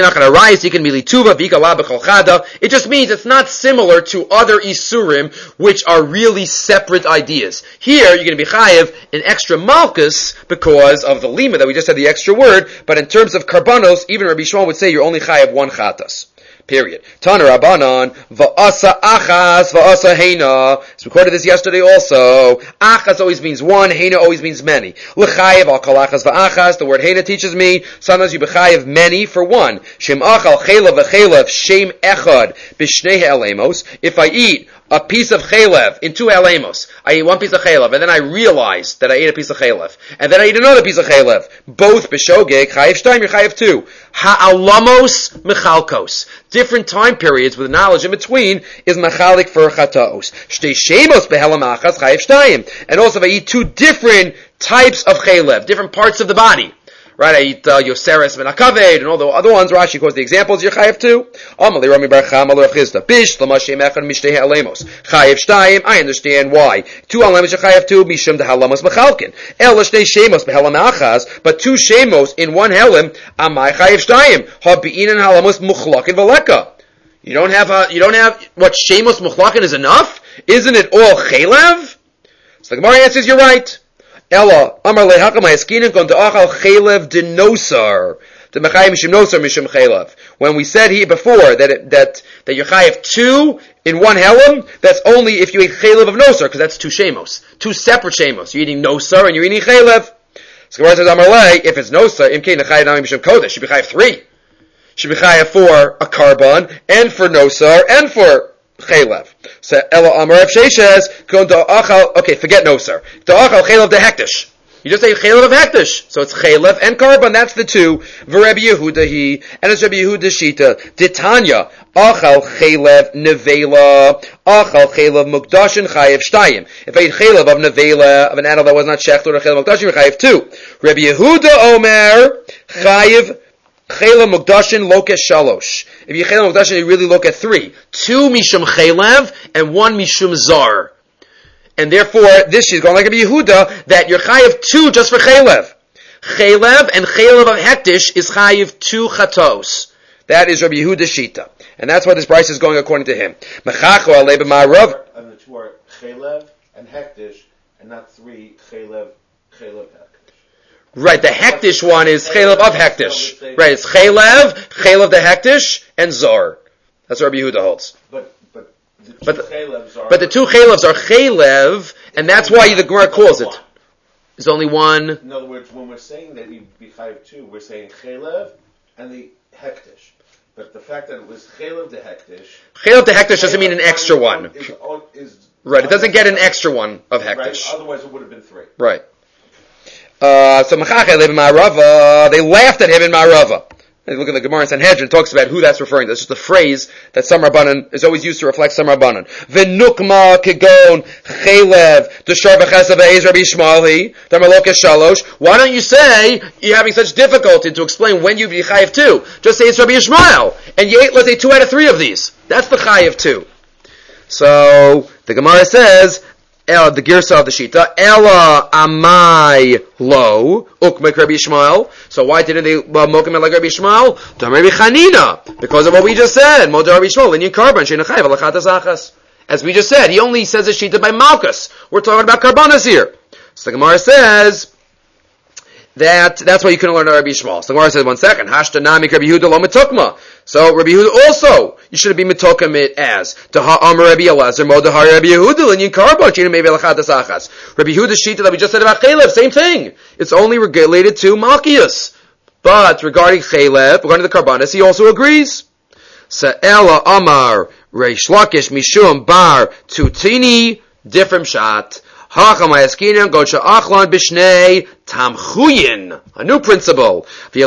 S1: it just means it's not similar to other isurim, which are really separate ideas. Here, you're going to be chayev an extra malchus because of the lima that we just had the extra word, but in terms of karbanos, even Rabbi Shmuel would say you're only chayev one chatas. Period. Tana Rabbanan, va'asa achas, va'asa heina. So we quoted this yesterday also. Achas always means one, heina always means many. L'chayev al kol achas va'achas. The word heina teaches me, sometimes you bechayev many for one. Shem achal chelev v'chelev, shem echad, b'shnei ha'elemos. If I eat a piece of chelev in two halemos, I eat one piece of chelev, and then I realize that I ate a piece of chelev, and then I eat another piece of chelev. Both b'shogeg, chayev shtaim, you're chayev two. Ha'alamos mechalkos. Different time periods with knowledge in between is machalik for chataos. Shtei shemos behelam achas chayev shtayim. And also if I eat two different types of chelev, different parts of the body. Right, I eat uh, Yoseres ben Akaved and all the other ones. Rashi quotes the examples. You're chayev two. Amali Rami Bar Chama Rav Chisda. Bish l'mashem echad mishtei ha'alemos. Chayev shtayim. I understand why. Two halamos you're chayev two. Mishum de halamos mechalkin. El shtei shemos behelam achas. But two shemos in one helam. Amai chayev shtayim. Ha be'inan halamos muchlakin v'leka. You don't have a, you don't have, what, shemos muchlakin is enough? Isn't it all chelev? So the Gemara answers, you're right. Ella, Amar lehakam ha'eskinin kon ta'achal chelev denosar. The mechayim mishum nosar mishum chelev. When we said here before that it, that that you chayev two in one helam, that's only if you eat chelev of nosar, because that's two shemos, two separate shemos. You're eating nosar and you're eating chelev. So Gemara says Amar leh, if it's nosar, imkein nechayev nami mishum kodesh, should be chayev three. Should be chayev for a carbon and for nosar and for chelev. So Ella Amar Rav Sheshes kon ta'achal. Okay, forget nosar. Ta'achal chelev de hektish. You just say chelev of hektish. So it's chelev and carbon. That's the two. V'Rebbe Yehuda he and it's Rebbe Yehuda shita. Ditanya achal chelev nevela achal chelev mukdashin chayev shtayim. If I eat chelev of nevela of an animal that was not shecht or chelev mukdashin chayev two. Rebbe Yehuda Omer chayev Chelev Mukdashin Lokes Shalosh. If you Chelev Mukdashin, you really look at three. Two Mishum Chelev and one Mishum Zar. And therefore, this is going like a Yehuda, that you're Chayev two just for Chelev. Chelev and Chelev of Hektish is Chayev two Chatos. That is Rabbi Yehuda Shita. And that's why this Bryce is going according to him. Mechacho alei b'ma'arav.
S3: And the two are Chaylev and Hektish, and not three Chaylev, Chaylev Hektish.
S1: Right, the Hektish one is Chaylev of Hektish. Right, it's Chaylev, Chaylev the Hektish, and Zor. That's what Rabbi Yehuda holds.
S3: But but the two
S1: But the,
S3: Chaylevs are...
S1: but the two Chaylevs are Chaylev, and that's why the Gemara calls it. There's only one.
S3: In other words, when we're saying that we be chayiv two, we're saying Chaylev and the Hektish. But the fact that it was Chaylev the Hektish...
S1: Chaylev the Hektish doesn't mean an extra one.
S3: Is, is,
S1: Right, it doesn't get an extra one of Hektish.
S3: Right, otherwise it would have been three.
S1: Right. Uh, so Machacheh live in Ma'arava. They laughed at him in Ma'arava. And look at the Gemara in Sanhedrin, it talks about who that's referring to. It's just a phrase that some Rabbanan is always used to reflect some Rabbanan. V'nukma kegon chaylev d'shar v'chesav e'ez Rabbi Yishmael d'malokes shalosh. Why don't you say you're having such difficulty to explain when you be chayiv two? Just say it's Rabbi Yishmael, and you ate, let's say, two out of three of these. That's the chayiv two. So the Gemara says, El, the Girsa of the Shita, Ella amai lo ukmek Rabbi Yishmael. So why didn't they uh, mokim it like Rabbi Yishmael? Dam Rabbi Chanina, because of what we just said. Mod Rabbi Yishmael, linyan karban she'ena chayiv alachatas achas. As we just said, he only says a Shita by Malchus. We're talking about karbanas here. So the Gemara says that that's why you couldn't learn Rabbi Yishmael. So the Gemara says, one second, Hashta nami Rabbi Yehuda lo metukma. So Rabbi Yehuda also, you shouldn't be metokim it as to ha'amar Rabbi Elazar mo dehar Rabbi Yehuda l'nyin karbo china maybe alachatas achas. Rabbi Yehuda's shita that we just said about Chaylev, same thing. It's only related to Malchias. But regarding Chaylev, regarding the karbanas, he also agrees. Sa'ela amar Reish Lakish mishum bar tutini different shot. A new principle.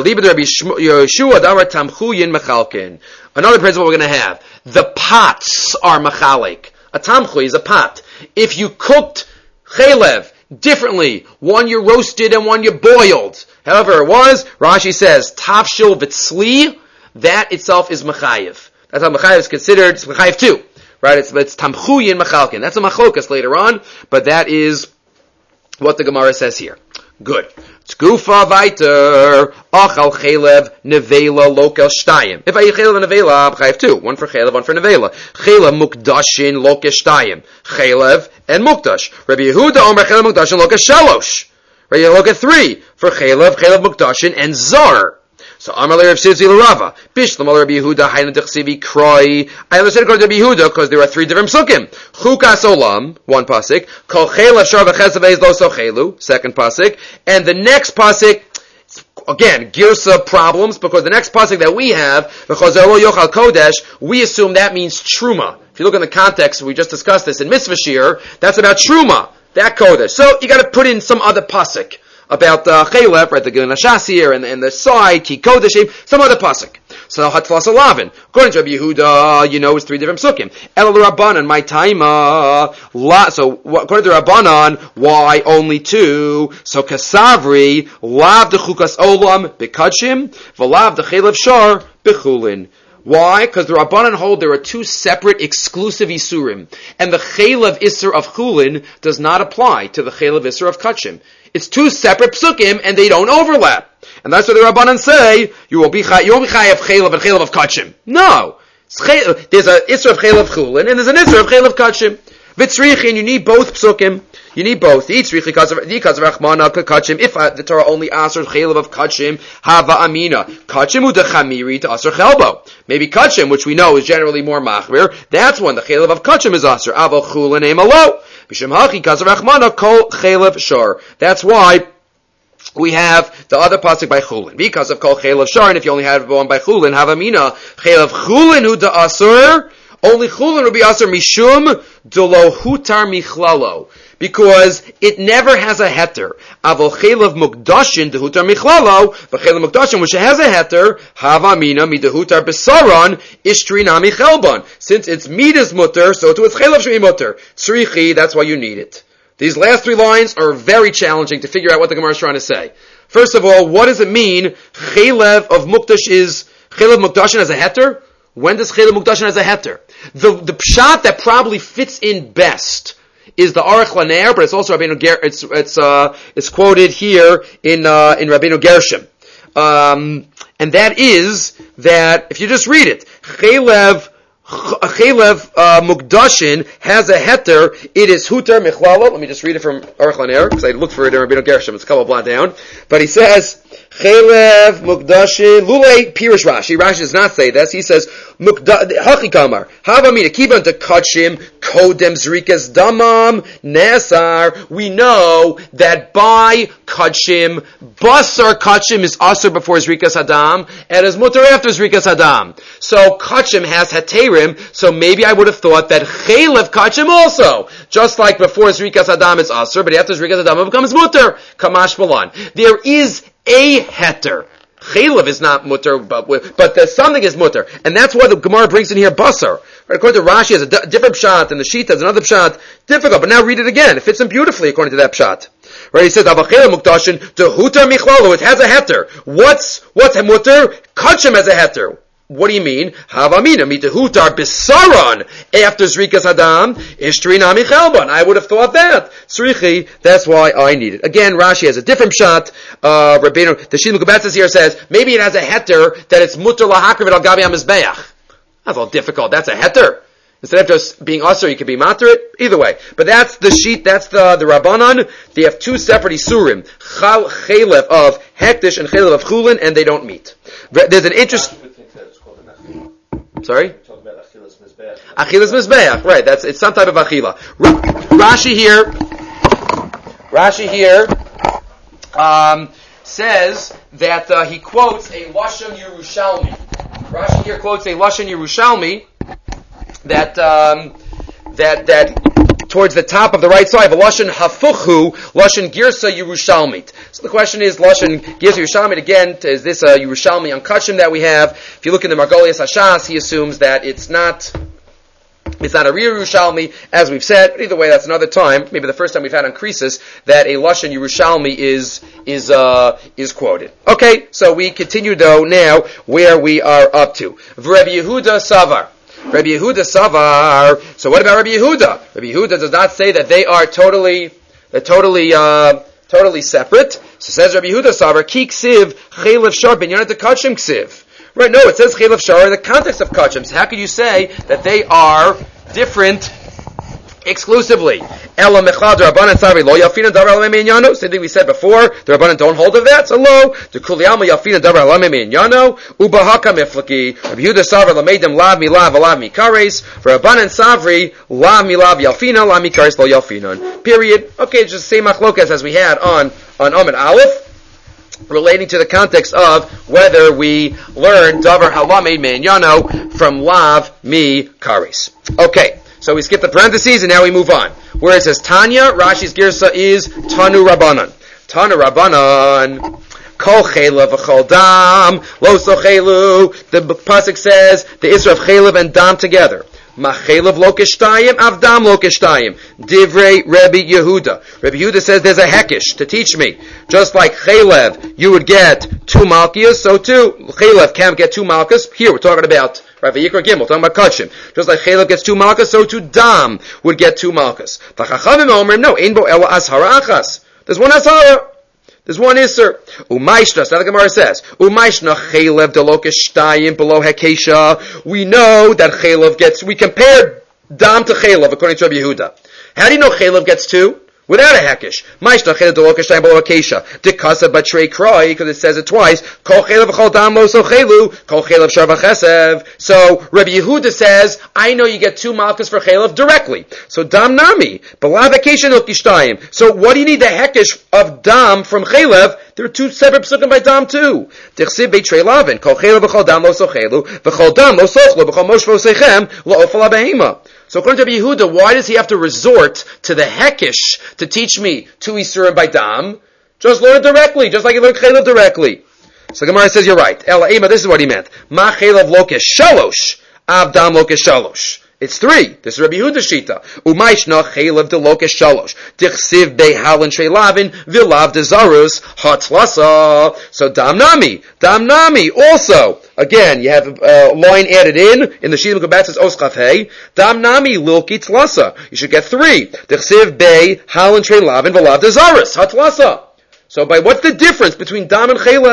S1: Another principle we're going to have. The pots are machalik. A tamchui is a pot. If you cooked chaylev differently, one you roasted and one you boiled, however it was, Rashi says, tafshil v'tzli, that itself is machayev. That's how machayev is considered. It's machayev too. Right, it's it's tamchuyin machalkin. That's a machlokas later on, but that is what the Gemara says here. Good. Tgufa vayter achal chaylev nevela lokel shtayim. If I eat chaylev and nevela, I have two. One for chaylev, one for nevela. Chaylev mukdashin lokel shtayim. Chaylev and mukdash. Rabbi Yehuda omer chaylev mukdashin lokel shalosh. Rabbi Yehuda lokel three for chaylev, chaylev mukdashin and zar. So Amalei Rav Sizzi l'Rava, Bishlam Rabbi Yehuda Hayna Dechsivi Kroi. I understand according to Rabbi Yehuda because there are three different psukim. Chukas Olam, one pasuk. Kol Chaylev Shar v'Chesav Eis Lo Sochelu, second pasuk. And the next pasuk, again, Girsa problems because the next pasuk that we have, because Elo Yochal Kodesh, we assume that means Truma. If you look in the context, we just discussed this in Mitzvah Shir, that's about Truma, that Kodesh. So you got to put in some other pasuk about uh, Chaylev, right, the Gilin Hashas here, and, and the side, Ki Kodeshim, some other pasuk. So Hatflas Alavin, according to Rabbi Yehuda, you know, it's three different psukim. Elul Rabbanan, my time, uh, la, so according to Rabbanan, why only two? So Kasavri, lav de Chukas Olam, Bekachim, v'lav de Chaylev Shar, Bechulin. Why? Because the Rabbanan hold there are two separate exclusive Isurim, and the Chaylev Isur of Chulin does not apply to the Chaylev Isur of Kachim. It's two separate psukim, and they don't overlap. And that's what the Rabbanan say, you will be chay, you won't be chay of Chaylev and Chaylev of Kachim. No! There's an Isur of Chaylev Chulin, and there's an Isur of Chaylev Kachim. Vitzrichin, you need both psukim. You need both. The Yitzrich because of Rachmana Kachim. If uh, the Torah only asers Chaylev of Kachim, Hava Amina. Kachim udechamiri to aser Chelbo. Maybe Kachim, which we know is generally more machmir, that's when the Chaylev of Kachim is aser. Aval Chulin Emalo. B'shem Hachi because of Rachmana Kol Chaylev Shor. That's why we have the other pasuk by Chulin. Because of Kol Chaylev Shor, and if you only have one by Chulin, Hava Amina. Chaylev Chulin uda aser. Only Chulin will be aser mishum dolo hutar michlalo. Because it never has a heter. Avol chaylev mukdashin dehutar michlalo, but chaylev mukdashin which has a heter, hava mina midehutar besaron ishtrina michelban. Since its meat is mutter, so to its chaylev should be mutter. Tzrichi, that's why you need it. These last three lines are very challenging to figure out what the Gemara is trying to say. First of all, what does it mean? Chaylev of mukdash is chaylev mukdashin as a heter. When does chaylev mukdashin as a heter? The the pshat that probably fits in best is the Aruch Laner, but it's also Rabbeinu Ger, it's it's uh it's quoted here in uh in Rabbeinu Gershom. Um and that is that, if you just read it, Chelev Chelev uh, Mukdashin has a heter. It is Hutar Michlalo. Let me just read it from Aruch LaNer, because I looked for it in Rabbeinu Gershom. It's a couple blot down. But he says, Chelev Mukdashin Lule Pirish Rashi. Rashi does not say this. He says, Hachi Kamar. Havamina Kivan to Kachim Kodem Zrikas Damam Nesar. We know that by Kachim, Basar Kachim is Asur before Zrikas Hadam, and is Mutar after Zrikas Hadam. So Kachim has Heterim, so maybe I would have thought that Chelev Kachim also. Just like before Zrikas Hadam is Asur, but after Zrikas Hadam it becomes Mutar. Kamash Malan. There is a heter. Chelev is not mutter, but but the, something is mutter, and that's why the Gemara brings in here basar. Right, according to Rashi, has a d- different pshat, and the Shita has another pshat. Difficult, but now read it again. It fits in beautifully according to that pshat. Right, he says Avachela Mukdashin to Hutar Michlalo. It has a heter. What's what's a mutter? Kachim has a heter. What do you mean? Havamina mitahutar bisaran after Zrikas Hadam ishtrina michelban. I would have thought that. Srichi, that's why I need it. Again, Rashi has a different shot. Uh, Rabbeinu, the Shilum Kubatzis here says, maybe it has a heter that it's mutter lahakriv al gabi hamizbeach. That's all difficult. That's a heter. Instead of just being usher, you could be matter it. Either way. But that's the sheet, that's the, the Rabbanan. They have two separate isurim. Chal chelev of hektish and chelev of chulin, and they don't meet. There's an interest... Sorry?
S3: Talking about Achilas Mizbeach.
S1: Achilas Mizbeach, right, that's, it's some type of Achila. Ra- Rashi here, Rashi here, um, says that, uh, he quotes a Lashon Yerushalmi. Rashi here quotes a Lashon Yerushalmi that, um, that, that, towards the top of the right side, a Lashon Hafuchu, Lashon Girsa Yerushalmit. So the question is, Lashon Girsa Yerushalmit, again, is this a Yerushalmi on Kachim that we have? If you look in the Margolius Hashas, he assumes that it's not, it's not a real Yerushalmi, as we've said. But either way, that's another time, maybe the first time we've had on Krisis, that a Lashon Yerushalmi is, is, uh, is quoted. Okay, so we continue though now where we are up to. Rabbi Yehuda Savar. Rabbi Yehuda Savar. So what about Rabbi Yehuda? Rabbi Yehuda does not say that they are totally, they're totally, uh, totally separate. So says Rabbi Yehuda Savar, Ki ksiv chelev shar binyanat de kachim ksiv. Right? No, it says chelev shar in the context of kachim. So how could you say that they are different exclusively? Ela mechad Rabbanan Savri lo yafina davar alamei minyano. Same thing we said before. The Rabbanan don't hold of that. So lo the kuliyama yafina davar alamei minyano ubahaka miflaki. Rabbi Yehuda Savri lameidem lav milav alav mikares. For Rabbanan Savri lav milav yafina lav mikares lo yafinan. Period. Okay, it's just the same machlokas as we had on on Amid Aleph, relating to the context of whether we learn davar halamei minyano from lav mikares. Okay. So we skip the parentheses and now we move on. Where it says Tanya, Rashi's girsa is Tanu Rabbanan. Tanu Rabbanan. Kol chelev v'chol dam lo sochelu. The pasuk says the Isra of chelev and dam together. Ma chelev lo kishtayim, avdam lo kishtayim. Divrei Rabbi Yehuda. Rabbi Yehuda says there's a hekish to teach me. Just like chelev, you would get two malkias, so too chelev can't get two malkas. Here we're talking about right, Vayikra Gimel, talking about Kachim. Just like Chelev gets two malkas, so too Dam would get two malkas. The Chachamim Omer, no, Ein bo ela ashara achas. There's one ashara. There's one iser. Umayshna, so the Gemara says, Umayshna Chelev delokesh shtayim below Hekesha. We know that Chelev gets, we compare Dam to Chelev according to Rabbi Yehuda. How do you know Chelev gets two? Without a hekish. Ma'ishna chelev delokesh shtayim below Hekesha. Dikasa batrei kroi, because it says it twice. Kol chelev v'chol dam lo sochelu. Kol chelev shar v'chesev. So Rabbi Yehuda says, I know you get two malchus for chelev directly. So dam nami. B'lav Hekesha nilkishtayim. So what do you need the hekish of dam from chelev? There are two separate psukim by dam too. Tichsib beitrei lavin. Kol chelev v'chol dam lo sochelu. V'chol dam lo sochlu. V'chol moshvo sechem. Lo ofal behema. So according to Rabbi Yehuda, why does he have to resort to the hekish to teach me two isurim by dam? Just learn it directly, just like you learned chelev directly. So Gemara says you're right. Ela ema, this is what he meant. Ma chelev lokesh shalosh, av dam lokesh shalosh. It's three. This is Rabbi Yehuda's shita. Umayshna chelev de lokesh shalosh. Tichsiv behalin sheilavin vilav de zarus hatlasa. So dam nami, dam nami also. Again, you have a uh, line added in, in the Shilum Kubat says Oskaf Hey, Dam Nami Lilki Tlasa. You should get three. Dechsiv Bei, Halin Trei Lavin, Valav Dezaris, Hatlasa. So by what's the difference between Dam and Chelev?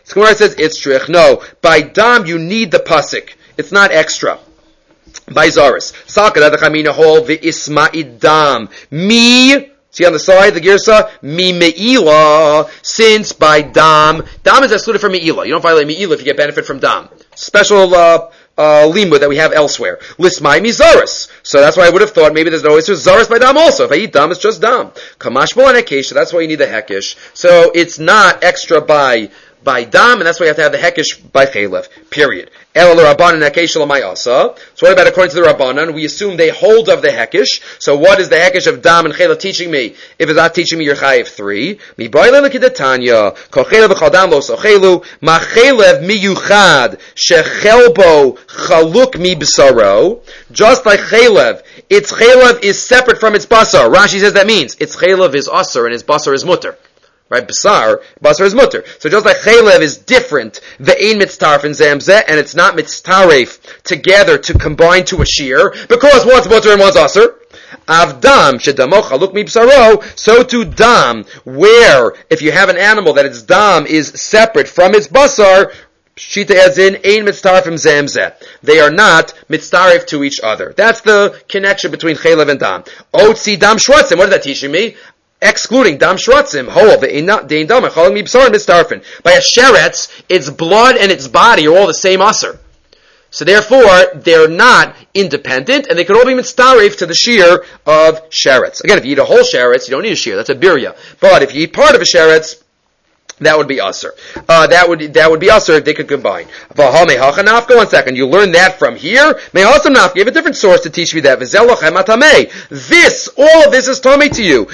S1: So Gemara says it's trich. No, by dam you need the pasuk. It's not extra. By zaris. Sakada the chamina hol v'isma dam. Me. See on the side, the girsa, mi me'ila, since by dam, dam is excluded from me'ila. You don't violate me'ila if you get benefit from dam. Special, uh, uh, limud that we have elsewhere. Lismai mizaris. So that's why I would have thought maybe there's no issue. Zaris by dam also. If I eat dam, it's just dam. Kamash b'lan hekesh, that's why you need the hekesh. So it's not extra by, by dam, and that's why you have to have the hekesh by chaylev. Period. El Rabbanan hekesh l'may asa. So what about according to the Rabbanan? We assume they hold of the hekesh. So what is the hekesh of dam and chaylev teaching me? If it's not teaching me, you're chayiv three. Mi boile l'kidatanya. Kol chaylev v'chal dam lo sochelu. Ma chaylev miyuchad. Shechelbo chaluk mi b'saro. Just like chaylev, its chaylev is separate from its basar. Rashi says that means its chaylev is asar and its basar is mutter. Right, basar, basar is mutter. So just like chaylev is different, the ein mitztarf and zamzeh, and it's not mitztaref together to combine to a shear, because one's mutter and one's asar. Avdam shedamo chaluk mi b'saro, so to dam, where if you have an animal that its dam is separate from its basar, Shita as in ein mitztaref and zamzeh. They are not mitztaref to each other. That's the connection between chaylev and dam. Otzi dam shwatzim. What is that teaching me? Excluding dam shratzim, whole the ein dam chalim mibsar mitztarfin. By a sheretz, its blood and its body are all the same aser. So therefore, they're not independent, and they could all be mitztaref to the shear of sheretz. Again, if you eat a whole sheretz, you don't need a shear. That's a birya. But if you eat part of a sheretz, that would be aser. Uh, that would that would be aser if they could combine. Go one second. You learn that from here. May also not give a different source to teach me that. This, all of this is tamei to you.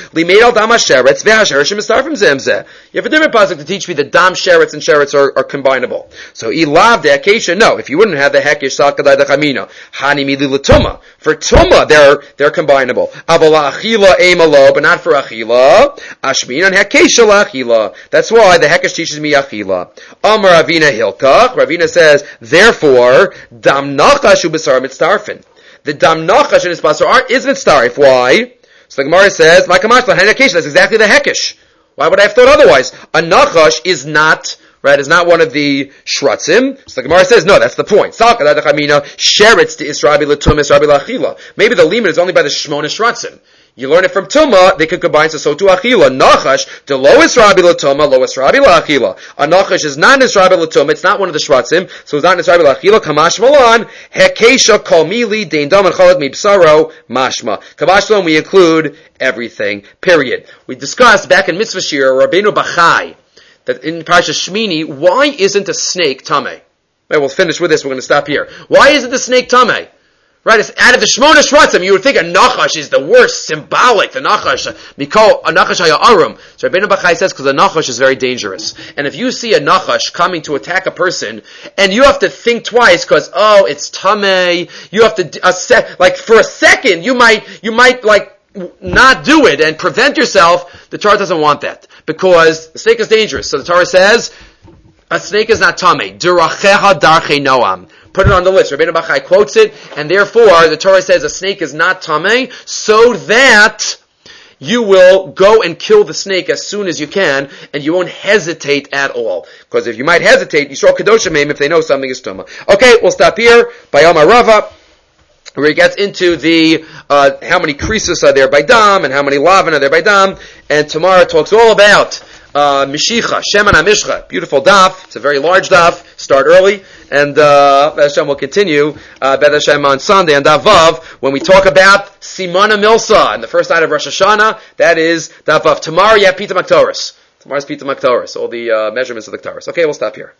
S1: You have a different pasuk to teach me that dam sheretz and sheretz are, are combinable. So ilav de akesha. No, if you wouldn't have the hekesh sakadai de chamina hani mili latuma. For tuma, they're they're combinable. Avala achila emalo, but not for achila. Ashmin and hekesha la achila. That's why the hekesh teaches me achila. Amar Ravina Hilkach. Ravina says, therefore, dam nachash ubasar mitztarfin. The dam nachash and its basar is mitztarif. Why? So the Gemara says, my kamash la hekesh. That's exactly the hekesh. Why would I have thought otherwise? A nachash is not, right, is not one of the shratzim. So the Gemara says, no, that's the point. Sheretz to Israbi l'tum, Israbi l'achila. Maybe the limit is only by the shmona shratzim. You learn it from Tuma, they could combine, so so to Achila. Nachash, the lowest Rabbi Latuma, lowest Rabbi Lachila. A Nachash is not Nisrabi Latuma, it's not one of the Shratzim, so it's not Nisrabi Lachila. Kamash Malan, Hekesha Kalmili, Dein Dam and Chalat Mibsaro, Mashma. Kamash Malan, we include everything, period. We discussed back in Mitzvah Shir, Rabbeinu Bachai, that in Parashat Shmini, why isn't a snake Tameh? Right, we'll finish with this, we're going to stop here. Why isn't the snake Tameh? Right, it's out of the Shmona Shratzim, you would think a Nachash is the worst, symbolic, the Nachash, Mikol, a Nachash Haya Arum. So Rabbeinu Bachai says, because a Nachash is very dangerous. And if you see a Nachash coming to attack a person, and you have to think twice, because, oh, it's Tameh, you have to, a sec, like, for a second, you might, you might, like, not do it and prevent yourself, the Torah doesn't want that. Because the snake is dangerous. So the Torah says, a snake is not Tameh. Duracheha darche noam. Put it on the list. Rabbeinu Bachai quotes it, and therefore the Torah says a snake is not tamei, so that you will go and kill the snake as soon as you can, and you won't hesitate at all. Because if you might hesitate, you saw Kedoshim Meim if they know something is tumah. Okay, we'll stop here by Yom Rava, where he gets into the uh, how many krisus are there by dam and how many lavin are there by dam, and tomorrow talks all about uh, Mishicha, Sheman HaMishcha, beautiful daf. It's a very large daf. Start early. And uh, B'ez Hashem will continue, uh, B'ez Hashem on Sunday on Daf Vav, when we talk about Simana Milsa, and the first night of Rosh Hashanah, that is Daf Vav. Tomorrow you have Pita Maktoris. Tomorrow's Pita Maktoris, all the uh, measurements of the Ktoris. Okay, we'll stop here.